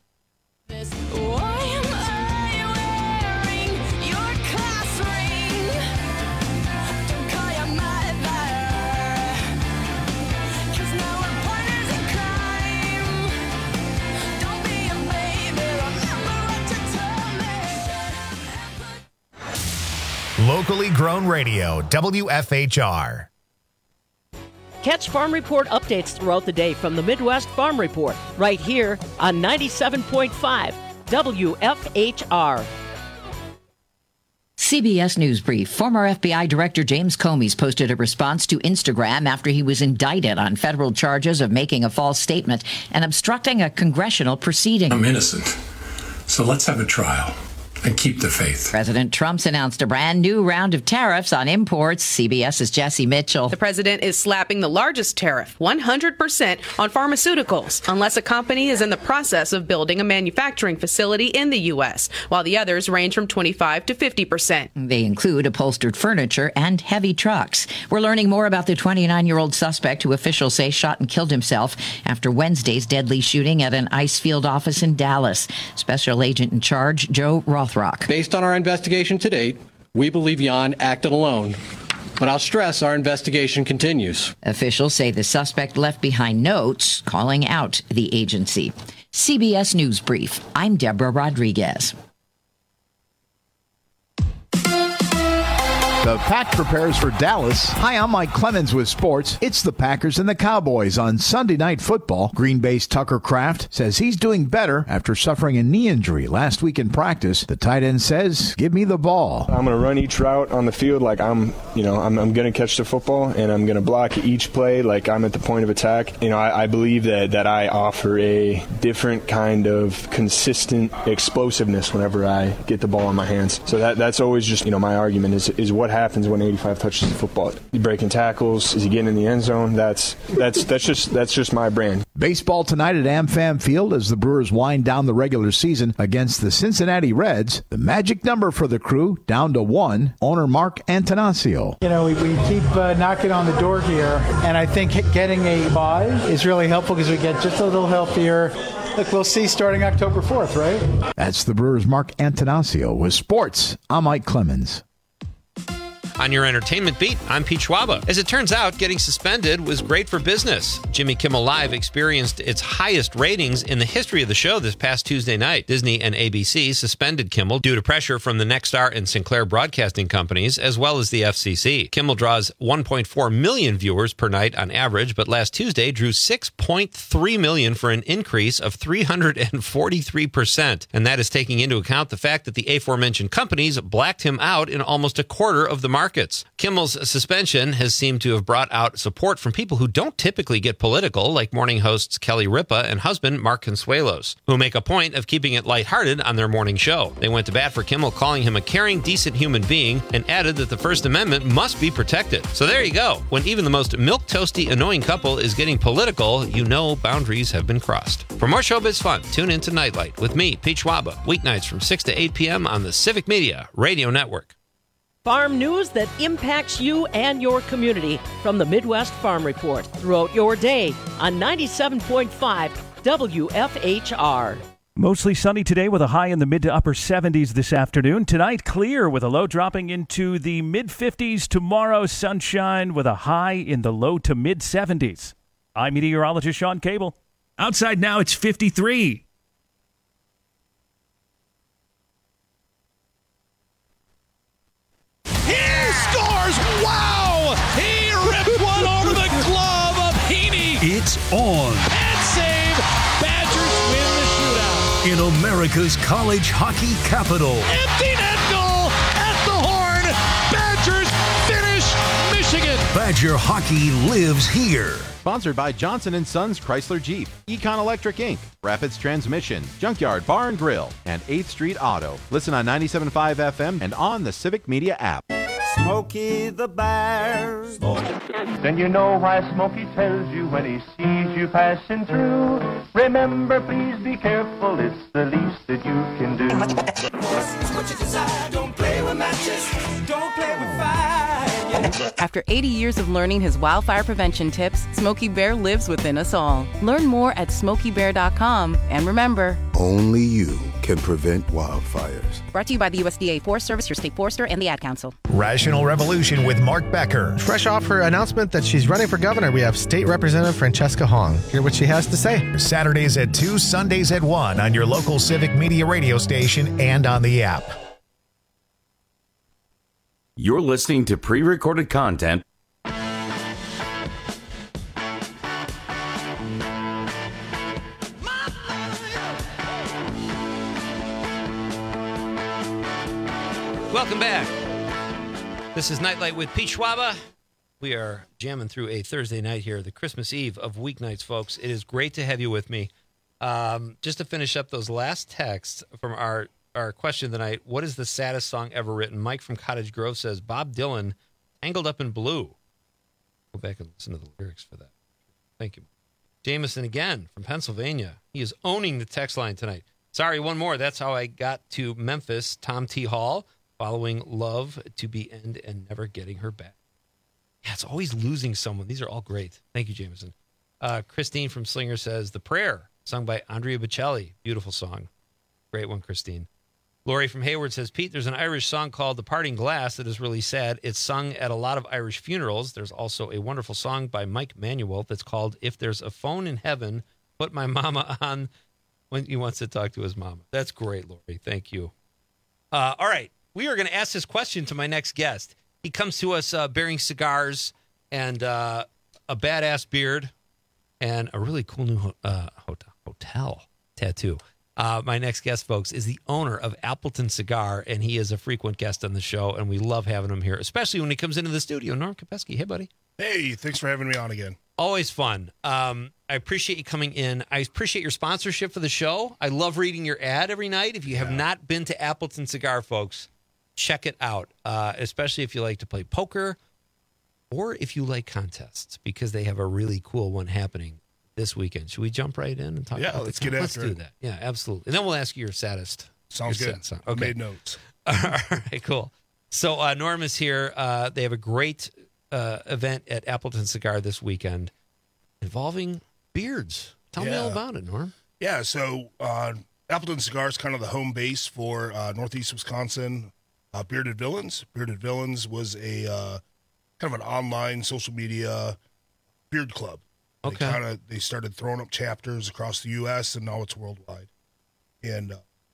Locally grown radio, W F H R. Catch Farm Report updates throughout the day from the Midwest Farm Report, right here on ninety-seven point five W F H R. C B S News Brief. Former F B I Director James Comey's posted a response to Instagram after he was indicted on federal charges of making a false statement and obstructing a congressional proceeding. I'm innocent, so let's have a trial and keep the faith. President Trump's announced a brand new round of tariffs on imports. CBS's Jesse Mitchell. The president is slapping the largest tariff, one hundred percent, on pharmaceuticals, unless a company is in the process of building a manufacturing facility in the U S, while the others range from twenty-five to fifty percent. They include upholstered furniture and heavy trucks. We're learning more about the twenty-nine-year-old suspect who officials say shot and killed himself after Wednesday's deadly shooting at an ice field office in Dallas. Special agent in charge, Joe Rothrock. Based on our investigation to date, we believe Jan acted alone. But I'll stress our investigation continues. Officials say the suspect left behind notes calling out the agency. C B S News Brief. I'm Deborah Rodriguez. The Pack prepares for Dallas. Hi, I'm Mike Clemens with sports. It's the Packers and the Cowboys on Sunday Night Football. Green Bay's Tucker Kraft says he's doing better after suffering a knee injury last week in practice. The tight end says, give me the ball. I'm going to run each route on the field like I'm, you know, I'm, I'm going to catch the football, and I'm going to block each play like I'm at the point of attack. You know, I, I believe that, that I offer a different kind of consistent explosiveness whenever I get the ball in my hands. So that that's always just, you know, my argument is, is what happens when eighty-five touches the football. You breaking tackles? Is he getting in the end zone? That's that's that's just that's just my brand. Baseball tonight at AmFam Field as the Brewers wind down the regular season against the Cincinnati Reds. The magic number for the crew down to one. Owner Mark Antanasio. You know, we, we keep uh, knocking on the door here, and I think getting a bye is really helpful because we get just a little healthier. Look, we'll see starting October fourth, right? That's the Brewers' Mark Antanasio. With sports, I'm Mike Clemens. On your entertainment beat, I'm Pete Schwaba. As it turns out, getting suspended was great for business. Jimmy Kimmel Live experienced its highest ratings in the history of the show this past Tuesday night. Disney and A B C suspended Kimmel due to pressure from the Nexstar and Sinclair broadcasting companies, as well as the F C C. Kimmel draws one point four million viewers per night on average, but last Tuesday drew six point three million for an increase of three hundred forty-three percent. And that is taking into account the fact that the aforementioned companies blacked him out in almost a quarter of the market. Kimmel's suspension has seemed to have brought out support from people who don't typically get political, like morning hosts Kelly Ripa and husband Mark Consuelos, who make a point of keeping it lighthearted on their morning show. They went to bat for Kimmel, calling him a caring, decent human being, and added that the First Amendment must be protected. So there you go. When even the most milquetoasty, annoying couple is getting political, you know boundaries have been crossed. For more showbiz fun, tune in to Nightlight with me, Pete Schwaba, weeknights from six to eight p.m. on the Civic Media Radio Network. Farm news that impacts you and your community from the Midwest Farm Report throughout your day on ninety-seven point five W F H R. Mostly sunny today with a high in the mid to upper seventies this afternoon. Tonight, clear with a low dropping into the mid fifties. Tomorrow, sunshine with a high in the low to mid seventies. I'm meteorologist Sean Cable. Outside now, it's fifty-three. He scores! Wow! He ripped one over the glove of Heaney. It's on. And save. Badgers win the shootout. In America's college hockey capital. Empty net goal at the horn. Badgers finish Michigan. Badger hockey lives here. Sponsored by Johnson and Sons Chrysler Jeep, Econ Electric Incorporated, Rapids Transmission, Junkyard Bar and Grill, and eighth Street Auto. Listen on ninety-seven point five F M and on the Civic Media app. Smokey the Bear. Then you know why Smokey tells you when he sees you passing through. Remember, please be careful, it's the least that you can do. What you desire, don't play with matches, don't play with fire. After eighty years of learning his wildfire prevention tips, Smokey Bear lives within us all. Learn more at smokey bear dot com. And remember, only you can prevent wildfires. Brought to you by the U S D A Forest Service, your state forester, and the Ad Council. Rational Revolution with Mark Becker. Fresh off her announcement that she's running for governor, we have State Representative Francesca Hong. Hear what she has to say. Saturdays at two, Sundays at one on your local Civic Media radio station and on the app. You're listening to pre-recorded content. Welcome back. This is Nightlight with Pete Schwaba. We are jamming through a Thursday night here, the Christmas Eve of weeknights, folks. It is great to have you with me. Um, just to finish up those last texts from our, our question tonight, what is the saddest song ever written? Mike from Cottage Grove says, Bob Dylan, Tangled Up in Blue. Go back and listen to the lyrics for that. Thank you. Jameson again from Pennsylvania. He is owning the text line tonight. Sorry, one more. That's how I got to Memphis. Tom T. Hall, following Love to Be End and Never Getting Her Back. Yeah, it's always losing someone. These are all great. Thank you, Jameson. Uh, Christine from Slinger says, The Prayer, sung by Andrea Bocelli. Beautiful song. Great one, Christine. Lori from Hayward says, Pete, there's an Irish song called The Parting Glass that is really sad. It's sung at a lot of Irish funerals. There's also a wonderful song by Mike Manuel that's called If There's a Phone in Heaven, Put My Mama On when he wants to talk to his mama. That's great, Lori. Thank you. Uh, all right. We are going to ask this question to my next guest. He comes to us uh, bearing cigars and uh, a badass beard and a really cool new uh, hotel, hotel tattoo. Uh, my next guest, folks, is the owner of Appleton Cigar, and he is a frequent guest on the show, and we love having him here, especially when he comes into the studio. Norm Kopeski, hey, buddy. Hey, thanks for having me on again. Always fun. Um, I appreciate you coming in. I appreciate your sponsorship for the show. I love reading your ad every night. If you have yeah. not been to Appleton Cigar, folks, check it out, uh, especially if you like to play poker or if you like contests, because they have a really cool one happening this weekend. Should we jump right in and talk yeah, about let's the get Let's after do it. that. Yeah, absolutely. And then we'll ask you your saddest. Sounds your good. sad song. Okay. Made notes. All right, cool. So uh, Norm is here. Uh, they have a great uh, event at Appleton Cigar this weekend involving beards. Tell yeah. me all about it, Norm. Yeah, so uh, Appleton Cigar is kind of the home base for uh, Northeast Wisconsin uh, Bearded Villains. Bearded Villains was a uh, kind of an online social media beard club. Okay. They kind of they started throwing up chapters across the U S and now it's worldwide. And uh,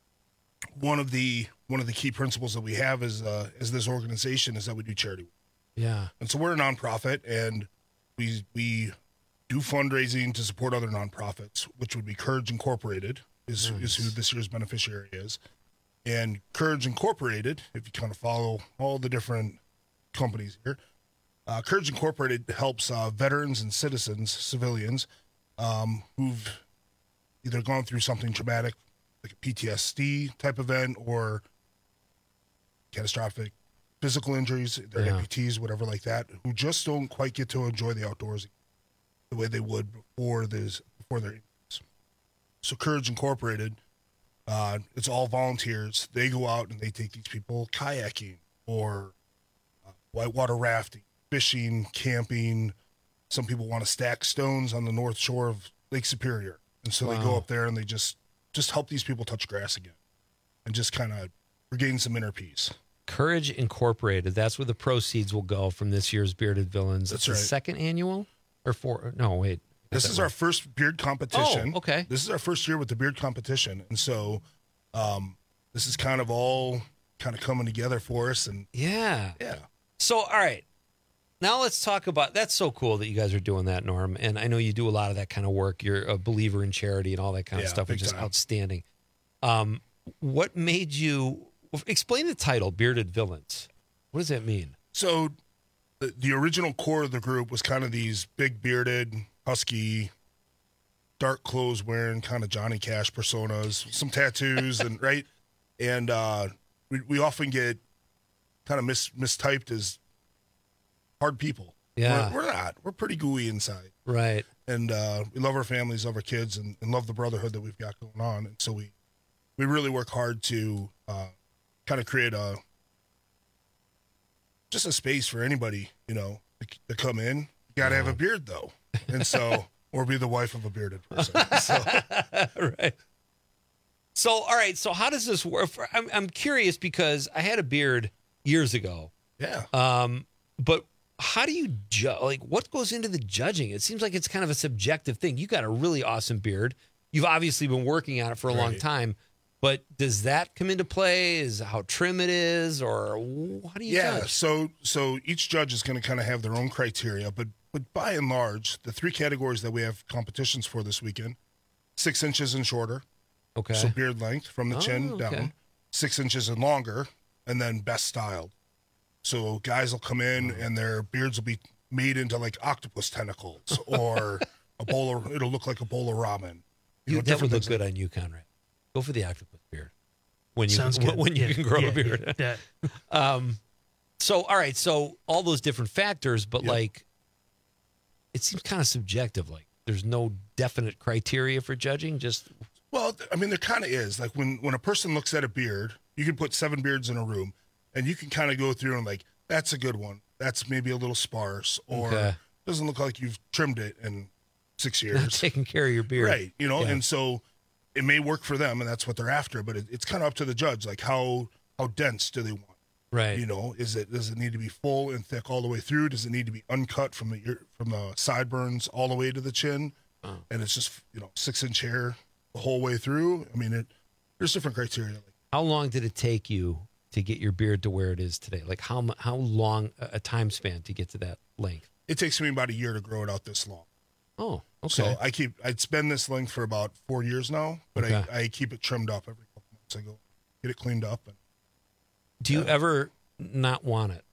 one of the one of the key principles that we have is uh, as this organization is that we do charity. Yeah. And so we're a nonprofit, and we we do fundraising to support other nonprofits, which would be Courage Incorporated is nice. is who this year's beneficiary is. And Courage Incorporated, if you kind of follow all the different companies here, uh, Courage Incorporated helps uh, veterans and citizens, civilians, um, who've either gone through something traumatic, like a P T S D type event, or catastrophic physical injuries, they're Yeah. amputees, whatever like that, who just don't quite get to enjoy the outdoors the way they would before this, before their injuries. So Courage Incorporated, uh, it's all volunteers. They go out and they take these people kayaking or uh, whitewater rafting, fishing, camping. Some people want to stack stones on the north shore of Lake Superior. And so they go Wow. up there and they just, just help these people touch grass again and just kind of regain some inner peace. Courage Incorporated. That's where the proceeds will go from this year's Bearded Villains. That's it's right. the second annual or four? No, wait. This is our first beard competition. Oh, okay. This is our first year with the beard competition. And so um, this is kind of all kind of coming together for us. And Yeah. yeah. So, all right. Now let's talk about, that's so cool that you guys are doing that, Norm. And I know you do a lot of that kind of work. You're a believer in charity and all that kind of Yeah, stuff, big which is time. outstanding. Um, what made you, explain the title, Bearded Villains. What does that mean? So the, the original core of the group was kind of these big bearded, husky, dark clothes wearing kind of Johnny Cash personas, some tattoos, and right. And uh, we, we often get kind of mis, mistyped as hard people. Yeah. We're, we're not. We're pretty gooey inside. Right. And uh, we love our families, love our kids, and, and love the brotherhood that we've got going on. And so we, we really work hard to uh, kind of create a just a space for anybody, you know, to, to come in. You got to have a beard, though. And so, or be the wife of a bearded person. So. Right. So, all right. So how does this work? I'm, I'm curious because I had a beard years ago. Yeah. Um, but how do you judge? Like, what goes into the judging? It seems like it's kind of a subjective thing. You got a really awesome beard. You've obviously been working on it for a long Right. time. But does that come into play? Is how trim it is, or how do you yeah, judge? so so each judge is going to kind of have their own criteria, but but by and large, the three categories that we have competitions for this weekend: six inches and shorter, okay, so beard length from the Oh, chin okay. down, six inches and longer, and then best styled. So guys will come in and their beards will be made into like octopus tentacles, or a bowl of, it'll look like a bowl of ramen. You know, that would different look things good on you, Conrad. Go for the octopus beard when you Sounds when, good. when you Yeah, can grow yeah, a beard. yeah, um, so all right, so all those different factors, but Yep. like, it seems kind of subjective. Like, there's no definite criteria for judging. Just Well, th- I mean, there kind of is. Like when when a person looks at a beard, you can put seven beards in a room, and you can kind of go through and like, that's a good one. That's maybe a little sparse, or Okay. doesn't look like you've trimmed it in six not years. taking care of your beard, Right, you know, Yeah. and so it may work for them, and that's what they're after. But it, it's kind of up to the judge, like how how dense do they want? Right. You know, is it does it need to be full and thick all the way through? Does it need to be uncut from the ear, from the sideburns all the way to the chin? Oh. And it's just you know six inch hair the whole way through. I mean, it there's different criteria. Like, How long did it take you to get your beard to where it is today? Like how mu- how long a a time span to get to that length? it takes me about a year to grow it out this long. Oh, okay. So I keep it's been this length for about four years now, but Okay. I, I keep it trimmed up every couple months. I go get it cleaned up. And Do you ever not want it?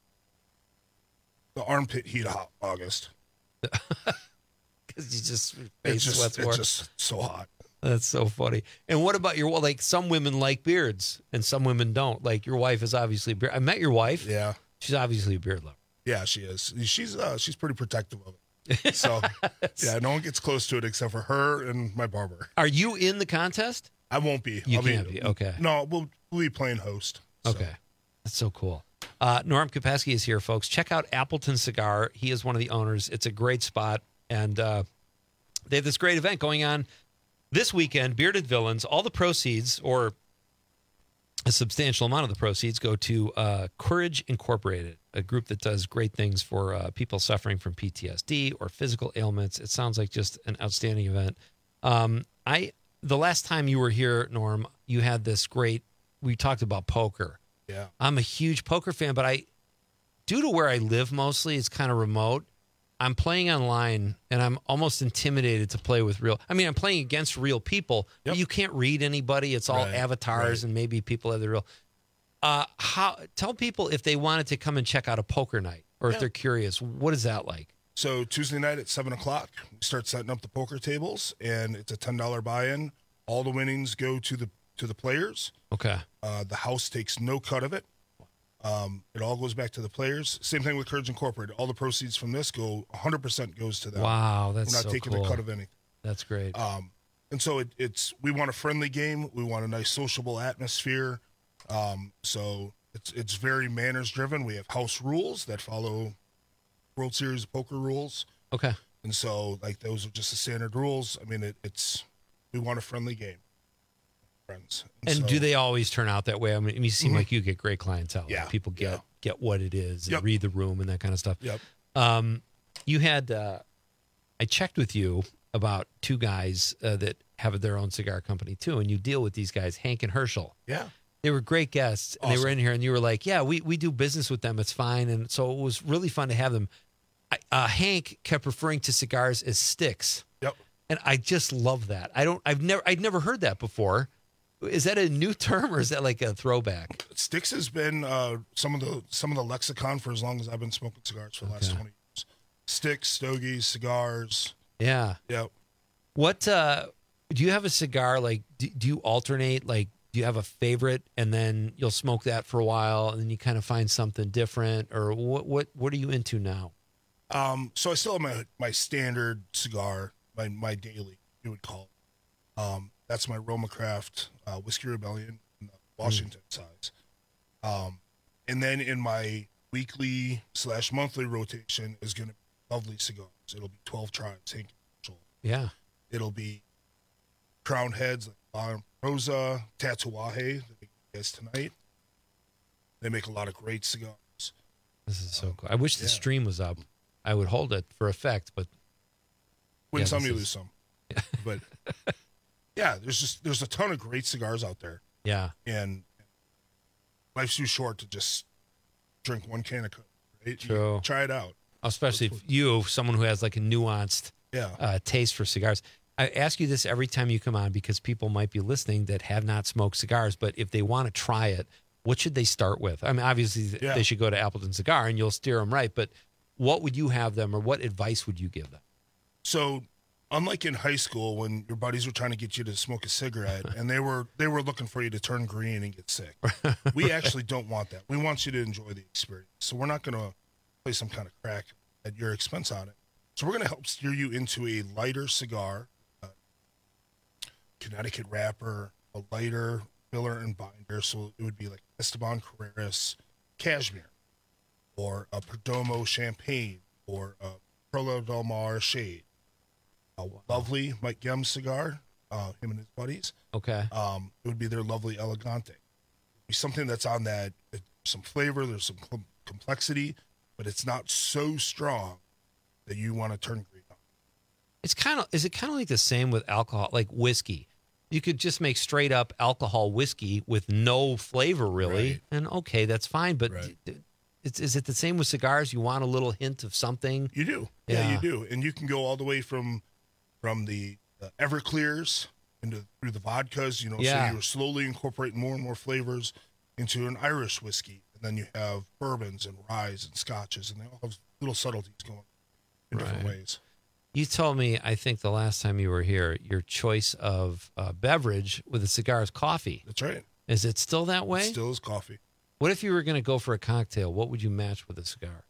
the armpit heat of August. Because you just It's face just sweats it's more. just so hot. That's so funny. And what about your well? Like some women like beards, and some women don't. Like your wife is obviously. Beard. I met your wife. Yeah, she's obviously a beard lover. Yeah, she is. She's uh, she's pretty protective of it. So yeah, no one gets close to it except for her and my barber. Are you in the contest? I won't be. You I'll can't be. Okay. No, we'll we'll be playing host. so. Okay. That's so cool. Uh, Norm Kapesky is here, folks. Check out Appleton Cigar. He is one of the owners. It's a great spot. And uh, they have this great event going on this weekend, Bearded Villains. All the proceeds, or a substantial amount of the proceeds, go to uh, Courage Incorporated, a group that does great things for uh, people suffering from P T S D or physical ailments. It sounds like just an outstanding event. Um, I the last time you were here, Norm, you had this great, we talked about poker. Yeah. I'm a huge poker fan, but I, due to where I live mostly, it's kind of remote. I'm playing online, and I'm almost intimidated to play with real. I mean, I'm playing against real people, but you can't read anybody. It's all Right, avatars, right. and maybe people have the real. Uh, how tell people if they wanted to come and check out a poker night, or if Yeah. they're curious, what is that like? So Tuesday night at seven o'clock, we start setting up the poker tables, and it's a ten dollar buy-in. All the winnings go to the to the players. Okay. Uh, the house takes no cut of it. Um, it all goes back to the players. Same thing with Courage Incorporated. All the proceeds from this go one hundred percent goes to them. Wow, that's We're not so taking cool. a cut of anything. That's great. Um, and so it, it's we want a friendly game. We want a nice sociable atmosphere. Um, so it's it's very manners driven. We have house rules that follow World Series poker rules. Okay. And so like those are just the standard rules. I mean it, it's we want a friendly game. Friends. And so- do they always turn out that way? I mean, you seem Mhm. like you get great clientele. Yeah, Like, people get yeah. get what it is and Yep. read the room and that kind of stuff. Yep. Um, you had uh, I checked with you about two guys uh, that have their own cigar company too, and you deal with these guys, Hank and Herschel. Yeah. They were great guests, and they were Awesome. in here, and you were like, "Yeah, we we do business with them. It's fine." And so it was really fun to have them. I, uh, Hank kept referring to cigars as sticks. Yep. And I just love that. I don't. I've never. I'd never heard that before. Is that a new term or is that like a throwback? Sticks has been uh, some of the some of the lexicon for as long as I've been smoking cigars for the last Okay. twenty years. Sticks, stogies, cigars. Yeah. Yep. What uh, do you have a cigar like? Do, do you alternate? Like, do you have a favorite and then you'll smoke that for a while and then you kind of find something different, or what? What What are you into now? Um, so I still have my, my standard cigar, my my daily, you would call it. Um, that's my Roma Craft uh, Whiskey Rebellion in the Washington size. Um, and then in my weekly slash monthly rotation is going to be lovely cigars. It'll be twelve Tribes, Hank Marshall. Yeah. It'll be Crown Heads like Bonham Rosa, Tatuaje that they guys tonight. They make a lot of great cigars. This is so cool. I wish the yeah. stream was up. I would hold it for effect, but Win Yeah, some, this you is- lose some. But yeah, there's just there's a ton of great cigars out there. Yeah. And life's too short to just drink one can of Coke. Right? True. You try it out. Especially if you, someone who has like a nuanced Yeah. uh, taste for cigars. I ask you this every time you come on because people might be listening that have not smoked cigars, but if they want to try it, what should they start with? I mean, obviously Yeah. they should go to Appleton Cigar and you'll steer them right, but what would you have them or what advice would you give them? So, unlike in high school when your buddies were trying to get you to smoke a cigarette and they were they were looking for you to turn green and get sick, we actually don't want that. We want you to enjoy the experience. So we're not going to play some kind of crack at your expense on it. So we're going to help steer you into a lighter cigar, uh, Connecticut wrapper, a lighter filler and binder. So it would be like Esteban Carreras Cashmere, or a Perdomo Champagne, or a Perla Del Mar Shade. A lovely Mike Gem cigar, uh, him and his buddies. Okay. Um, it would be their lovely Elegante. It would be something that's on that, uh, some flavor, there's some com- complexity, but it's not so strong that you want to turn green on. It's kind of, is it kind of like the same with alcohol, like whiskey? You could just make straight up alcohol whiskey with no flavor really. Right. And okay, that's fine. But Right. d- it's, is it the same with cigars? You want a little hint of something? You do. Yeah, Yeah. you do. And you can go all the way from from the, the Everclears into through the vodkas, you know, Yeah. so you're slowly incorporating more and more flavors into an Irish whiskey. And then you have bourbons and ryes and scotches, and they all have little subtleties going in different Right. ways. You told me, I think the last time you were here, your choice of uh, beverage with a cigar is coffee. That's right. Is it still that way? It still is coffee. What if you were going to go for a cocktail? What would you match with a cigar?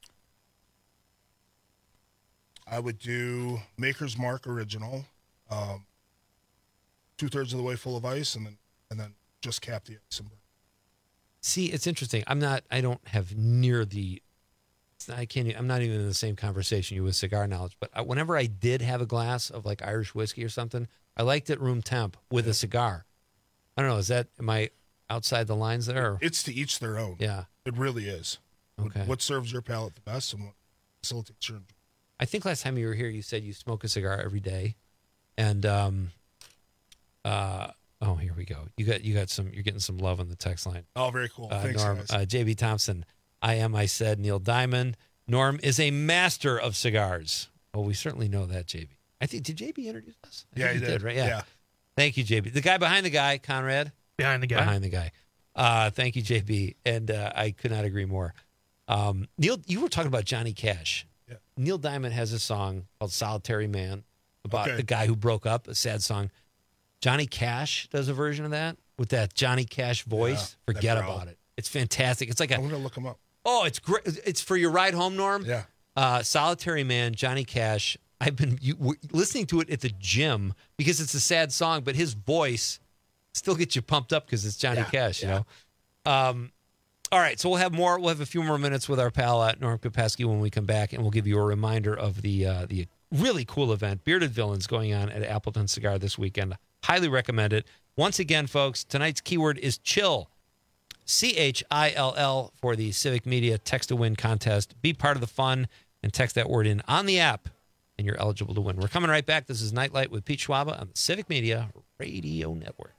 I would do Maker's Mark Original, um, two thirds of the way full of ice, and then and then just cap the ice and burn. See, it's interesting. I'm not, I don't have near the, I can't, I'm not even in the same conversation you with cigar knowledge, but I, whenever I did have a glass of like Irish whiskey or something, I liked it room temp with a cigar. I don't know. Is that, am I outside the lines there? Or? It's to each their own. Yeah. It really is. Okay. What, what serves your palate the best and what facilitates your enjoyment. I think last time you were here, you said you smoke a cigar every day. And, um, uh, oh, here we go. You got, you got some, you're getting some love on the text line. Oh, very cool. Uh, Thanks, Norm, guys. uh, J B Thompson. I am, I said, Neil Diamond. Norm is a master of cigars. Well, we certainly know that, J B. I think, did J B introduce us? I Yeah, think he did. right? Yeah. Yeah. Thank you, J B. The guy behind the guy, Conrad. Behind the guy. Behind the guy. Uh, thank you, J B. And uh, I could not agree more. Um, Neil, you were talking about Johnny Cash. Yeah. Neil Diamond has a song called Solitary Man about Okay. the guy who broke up, a sad song. Johnny Cash does a version of that with that Johnny Cash voice. Yeah, Forget that growl. about it. It's fantastic. It's like a, I'm going to look him up. oh, it's great. It's for your ride home, Norm. Yeah. Uh, Solitary Man, Johnny Cash. I've been you, w- listening to it at the gym because it's a sad song, but his voice still gets you pumped up because it's Johnny Yeah, Cash, you yeah. know? Um, all right, so we'll have more. We'll have a few more minutes with our pal uh, Norm Kopesky when we come back, and we'll give you a reminder of the uh, the really cool event, Bearded Villains, going on at Appleton Cigar this weekend. Highly recommend it. Once again, folks, tonight's keyword is chill. C H I L L for the Civic Media Text to Win contest. Be part of the fun and text that word in on the app, and you're eligible to win. We're coming right back. This is Nightlight with Pete Schwaba on the Civic Media Radio Network.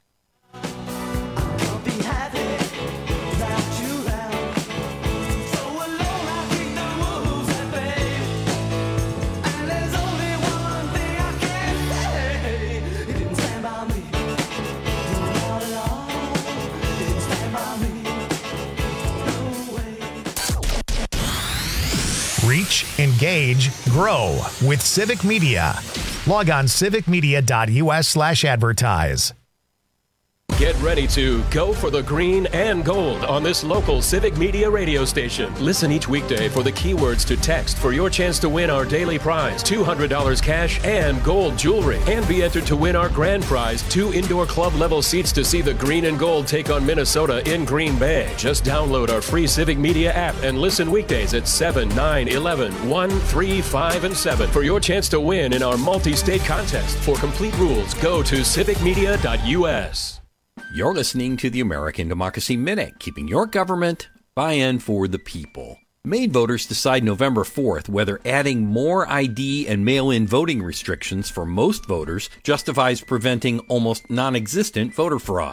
Reach, engage, grow with Civic Media. Log on civicmedia.us slash advertise. Get ready to go for the green and gold on this local Civic Media radio station. Listen each weekday for the keywords to text for your chance to win our daily prize, two hundred dollars cash and gold jewelry. And be entered to win our grand prize, two indoor club level seats to see the green and gold take on Minnesota in Green Bay. Just download our free Civic Media app and listen weekdays at seven, nine, eleven, one, three, five, and seven for your chance to win in our multi-state contest. For complete rules, go to civic media dot U S. You're listening to the American Democracy Minute, keeping your government buy-in for the people. Maine voters decide November fourth whether adding more I D and mail-in voting restrictions for most voters justifies preventing almost non-existent voter fraud.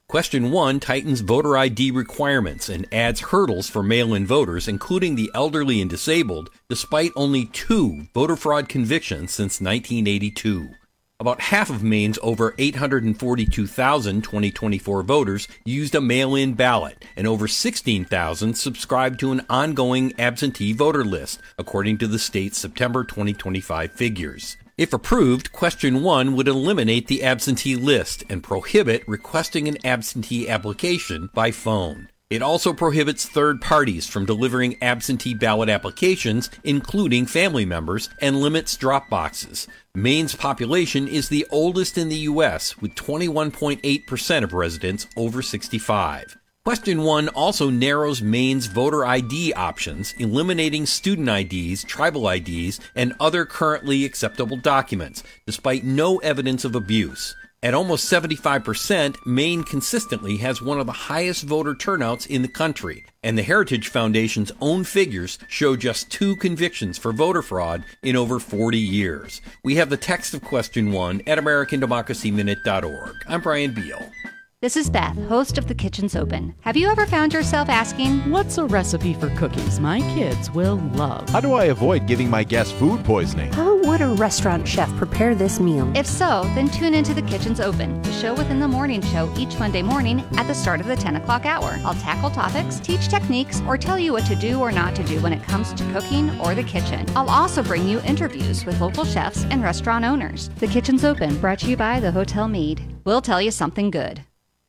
Question one tightens voter I D requirements and adds hurdles for mail-in voters, including the elderly and disabled, despite only two voter fraud convictions since nineteen eighty-two. About half of Maine's over eight hundred forty-two thousand twenty twenty-four voters used a mail-in ballot, and over sixteen thousand subscribed to an ongoing absentee voter list, according to the state's September twenty twenty-five figures. If approved, Question one would eliminate the absentee list and prohibit requesting an absentee application by phone. It also prohibits third parties from delivering absentee ballot applications, including family members, and limits drop boxes. Maine's population is the oldest in the U S, with twenty-one point eight percent of residents over sixty-five. Question one also narrows Maine's voter I D options, eliminating student I Ds, tribal I Ds, and other currently acceptable documents, despite no evidence of abuse. At almost seventy-five percent, Maine consistently has one of the highest voter turnouts in the country, and the Heritage Foundation's own figures show just two convictions for voter fraud in over forty years. We have the text of Question one at American Democracy Minute dot org. I'm Brian Beal. This is Beth, host of The Kitchen's Open. Have you ever found yourself asking, what's a recipe for cookies my kids will love? How do I avoid giving my guests food poisoning? How would a restaurant chef prepare this meal? If so, then tune into The Kitchen's Open, the show within the morning show each Monday morning at the start of the ten o'clock hour. I'll tackle topics, teach techniques, or tell you what to do or not to do when it comes to cooking or the kitchen. I'll also bring you interviews with local chefs and restaurant owners. The Kitchen's Open, brought to you by the Hotel Mead. We'll tell you something good.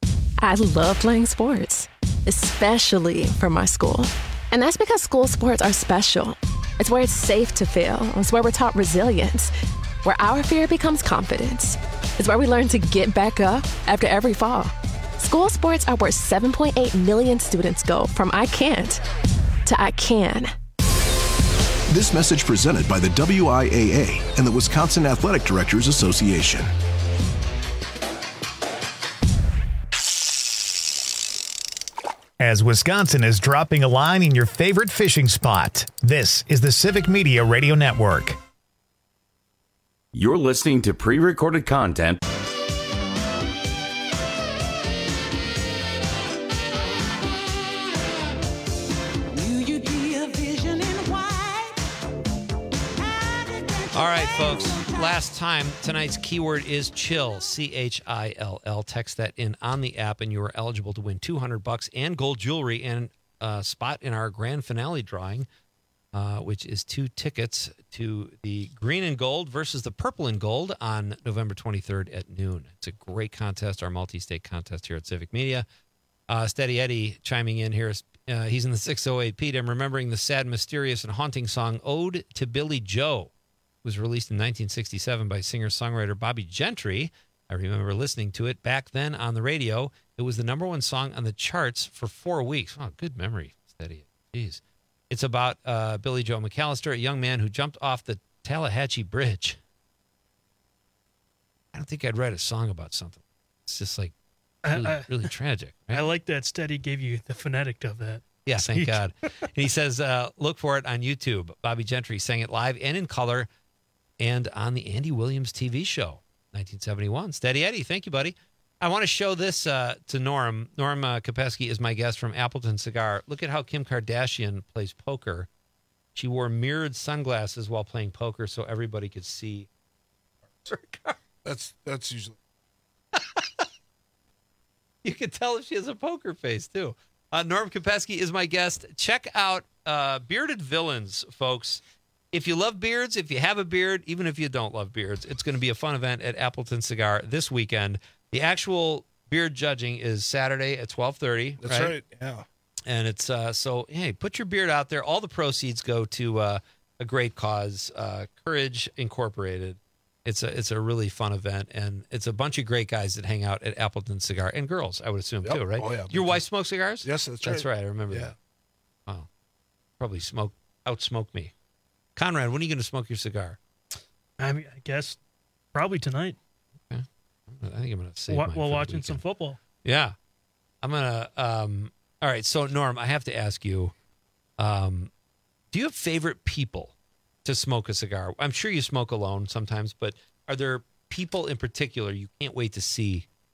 I love playing sports, especially for my school. And that's because school sports are special. It's where it's safe to fail. It's where we're taught resilience, where our fear becomes confidence. It's where we learn to get back up after every fall. School sports are where seven point eight million students go from I can't to I can. This message presented by the W I A A and the Wisconsin Athletic Directors Association. As Wisconsin is dropping a line in your favorite fishing spot, this is the Civic Media Radio Network. You're listening to pre-recorded content. All right, folks. Last time, tonight's keyword is chill, C H I L L. Text that in on the app, and you are eligible to win two hundred bucks and gold jewelry and a spot in our grand finale drawing, uh, which is two tickets to the green and gold versus the purple and gold on November twenty-third at noon. It's a great contest, our multi-state contest here at Civic Media. Uh, Steady Eddie chiming in here. Uh, he's in the six oh eight. Pete, I'm remembering the sad, mysterious, and haunting song Ode to Billy Joe. Was released in nineteen sixty-seven by singer-songwriter Bobby Gentry. I remember listening to it back then on the radio. It was the number one song on the charts for four weeks. Oh, good memory, Steady. Jeez. It's about uh, Billy Joe McAllister, a young man who jumped off the Tallahatchie Bridge. I don't think I'd write a song about something. It's just like really, I, I, really tragic. Right? I like that Steady gave you the phonetic of that. Yeah, thank God. And he says, uh, look for it on YouTube. Bobby Gentry sang it live and in color and on the Andy Williams T V show, nineteen seventy-one. Steady Eddie, thank you, buddy. I want to show this uh, to Norm. Norm uh, Kopeski is my guest from Appleton Cigar. Look at how Kim Kardashian plays poker. She wore mirrored sunglasses while playing poker so everybody could see her card. That's, that's usually... You can tell if she has a poker face, too. Uh, Norm Kopeski is my guest. Check out uh, Bearded Villains, folks. If you love beards, if you have a beard, even if you don't love beards, it's going to be a fun event at Appleton Cigar this weekend. The actual beard judging is Saturday at twelve thirty. That's right, right yeah. And it's, uh, so, hey, put your beard out there. All the proceeds go to uh, a great cause, uh, Courage Incorporated. It's a it's a really fun event, and it's a bunch of great guys that hang out at Appleton Cigar, and girls, I would assume, yep. too, right? Oh, yeah. Your wife smokes cigars? Yes, that's right. That's right, I remember yeah. that. Wow. Probably smoke, out-smoke me. Conrad, when are you going to smoke your cigar? I mean, I guess probably tonight. Okay. I think I'm going to save While, mine while for the watching weekend. some football. Yeah. I'm going to, um, all right, so Norm, I have to ask you, um, do you have favorite people to smoke a cigar? I'm sure you smoke alone sometimes, but are there people in particular you can't wait to see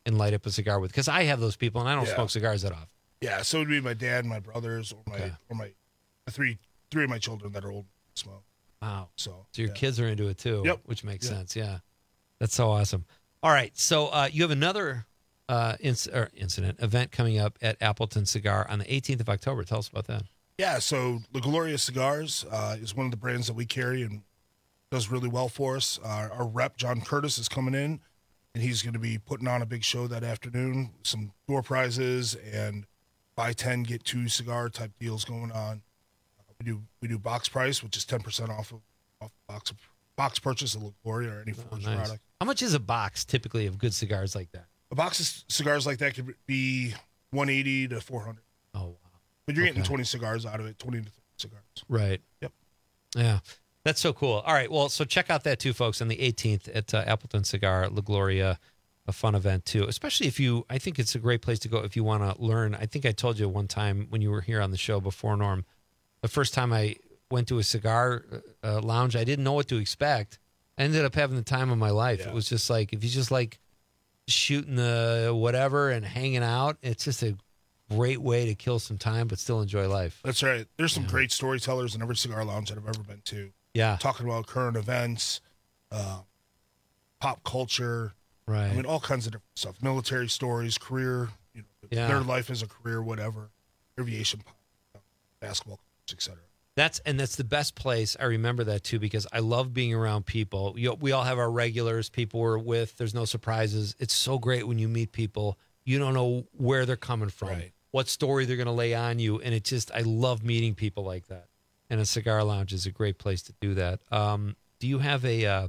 and light up a cigar with? Because I have those people, and I don't Yeah. smoke cigars that often. Yeah, so it'd be my dad, my brothers, or my Okay. or my three three of my children that are old smoke. Wow. So, So your yeah. kids are into it too, Yep. which makes Yep. sense. Yeah. That's so awesome. All right. So uh, you have another uh, inc- or incident, event coming up at Appleton Cigar on the eighteenth of October. Tell us about that. Yeah, so La Gloria Cigars uh, is one of the brands that we carry and does really well for us. Uh, our rep, John Curtis, is coming in, and he's going to be putting on a big show that afternoon, some door prizes and buy ten, get two cigar type deals going on. Uh, we do we do box price, which is ten percent off of off box box purchase of La Gloria or any Oh, Forge nice. product. How much is a box typically of good cigars like that? A box of cigars like that could be one eighty to four hundred. Oh, wow. But you're getting Okay. twenty cigars out of it, twenty to thirty cigars. Right. Yep. Yeah. That's so cool. All right. Well, so check out that too, folks, on the eighteenth at uh, Appleton Cigar, La Gloria, a fun event too, especially if you, I think it's a great place to go if you want to learn. I think I told you one time when you were here on the show before, Norm, the first time I went to a cigar uh, lounge, I didn't know what to expect. I ended up having the time of my life. Yeah. It was just like, if you just like shooting the whatever and hanging out, it's just a great way to kill some time, but still enjoy life. That's right. There's some great storytellers in every cigar lounge that I've ever been to. Yeah. Talking about current events, uh, pop culture. Right. I mean, all kinds of different stuff. Military stories, career, you know, Yeah. their life as a career, whatever. Aviation, basketball, et cetera. That's and that's the best place. I remember that too because I love being around people. You, we all have our regulars, people we're with. There's no surprises. It's so great when you meet people. You don't know where they're coming from, Right. what story they're going to lay on you, and it just I love meeting people like that. And a cigar lounge is a great place to do that. Um, do you have a? Uh,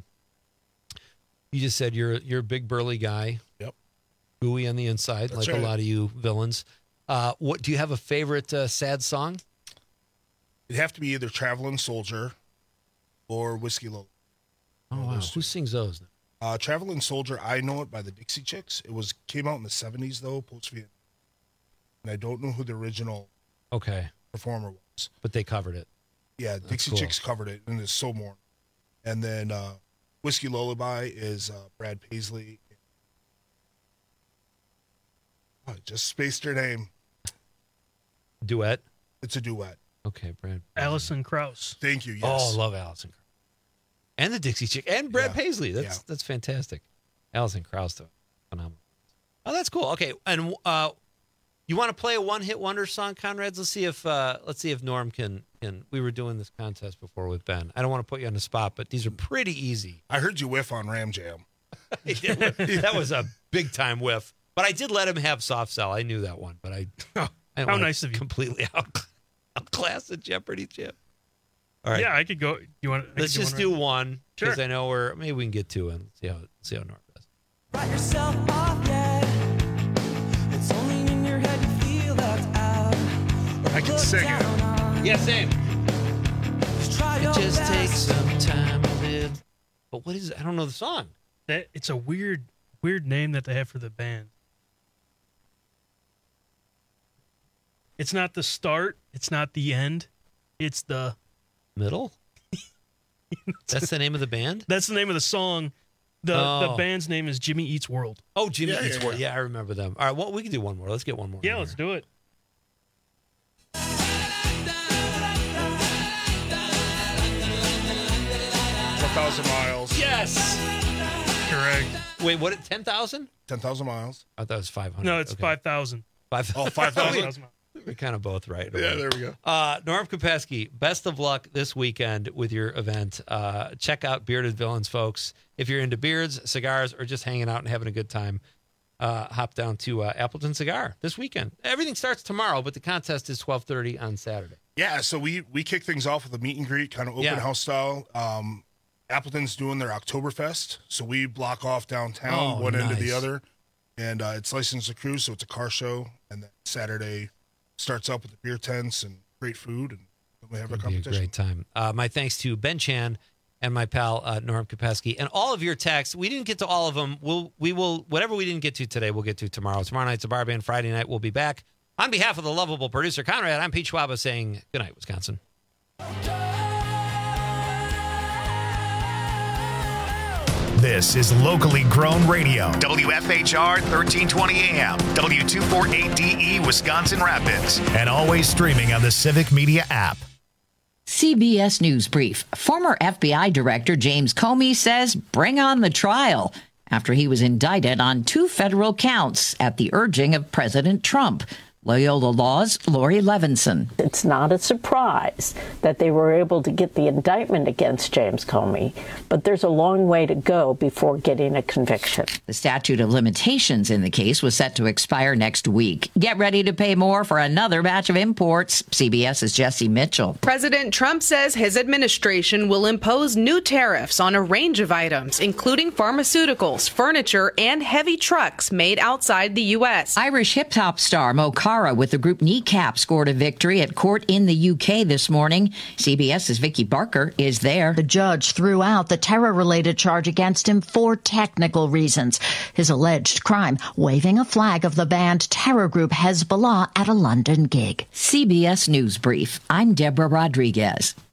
you just said you're you're a big burly guy. Yep. Gooey on the inside, That's like right. a lot of you villains. Uh, what do you have a favorite uh, sad song? It'd have to be either Traveling Soldier or Whiskey Low. Oh wow, who sings those? Uh, Traveling Soldier, I Know It by the Dixie Chicks. It was came out in the seventies though, post Vietnam, and I don't know who the original Okay, performer was. but they covered it. Yeah, Dixie cool. Chicks covered it, and it's so mourned. And then uh, Whiskey Lullaby is uh, Brad Paisley. Oh, I just spaced her name. Duet. It's a duet. Okay, Brad. Allison Krauss. Thank you. Yes. Oh, I love Allison Krauss. And the Dixie Chick and Brad Yeah. Paisley. That's Yeah. that's fantastic. Allison Krauss, though, phenomenal. Oh, that's cool. Okay, and uh, you want to play a one-hit wonder song, Conrads? Let's see if uh, let's see if Norm can can. We were doing this contest before with Ben. I don't want to put you on the spot, but these are pretty easy. I heard you whiff on Ram Jam. That was a big time whiff. But I did let him have soft sell. I knew that one, but I. I don't How wanna nice of you. Completely out, outclass the Jeopardy chip. All right. Yeah, I could go. You want? I Let's could go just one do right- one because Sure. I know we're maybe we can get two and see how see how Norm does. Write yourself off, yeah. It's only in your head you feel left out. I can sing it. Yeah, same. Just try your It just best. takes some time to live. But what is it? I don't know the song. That it's a weird, weird name that they have for the band. It's not the start. It's not the end. It's the Middle? That's the name of the band? That's the name of the song. The Oh. the band's name is Jimmy Eats World. Oh, Jimmy Yeah, Eats yeah, World. Yeah, I remember them. All right, well, we can do one more. Let's get one more. Yeah, in let's here. do it. One thousand miles. Yes. Correct. Wait, what? ten thousand? Ten thousand miles. I thought it was five hundred. No, it's five thousand. Five. Oh, five thousand. We're kind of both right. Yeah, there we go. Uh, Norm Kopeski, best of luck this weekend with your event. Uh, check out Bearded Villains, folks. If you're into beards, cigars, or just hanging out and having a good time, uh, hop down to uh, Appleton Cigar this weekend. Everything starts tomorrow, but the contest is twelve thirty on Saturday. Yeah, so we we kick things off with a meet and greet, kind of open Yeah. house style. Um, Appleton's doing their Oktoberfest, so we block off downtown, Oh, one end to the nice. other, and uh, it's licensed to cruise, so it's a car show. And then Saturday starts up with the beer tents and great food, and then we have a It'll be a competition. great time. Uh, my thanks to Ben Chan and my pal uh, Norm Kopeski, and all of your texts. We didn't get to all of them. We'll we will whatever we didn't get to today, we'll get to tomorrow. Tomorrow night's a bar band. Friday night we'll be back. On behalf of the lovable producer Conrad, I'm Pete Schwaba saying good night, Wisconsin. This is locally grown radio. W F H R thirteen twenty A M, W two forty-eight D E, Wisconsin Rapids, and always streaming on the Civic Media app. C B S News Brief. Former F B I Director James Comey says bring on the trial after he was indicted on two federal counts at the urging of President Trump. Loyola Law's Lori Levinson. It's not a surprise that they were able to get the indictment against James Comey, but there's a long way to go before getting a conviction. The statute of limitations in the case was set to expire next week. Get ready to pay more for another batch of imports. CBS's Jesse Mitchell. President Trump says his administration will impose new tariffs on a range of items, including pharmaceuticals, furniture, and heavy trucks made outside the U S. Irish hip-hop star Mo Cara with the group Kneecap scored a victory at court in the U K this morning. CBS's Vicky Barker is there. The judge threw out the terror-related charge against him for technical reasons. His alleged crime, waving a flag of the banned terror group Hezbollah at a London gig. C B S News Brief. I'm Deborah Rodriguez.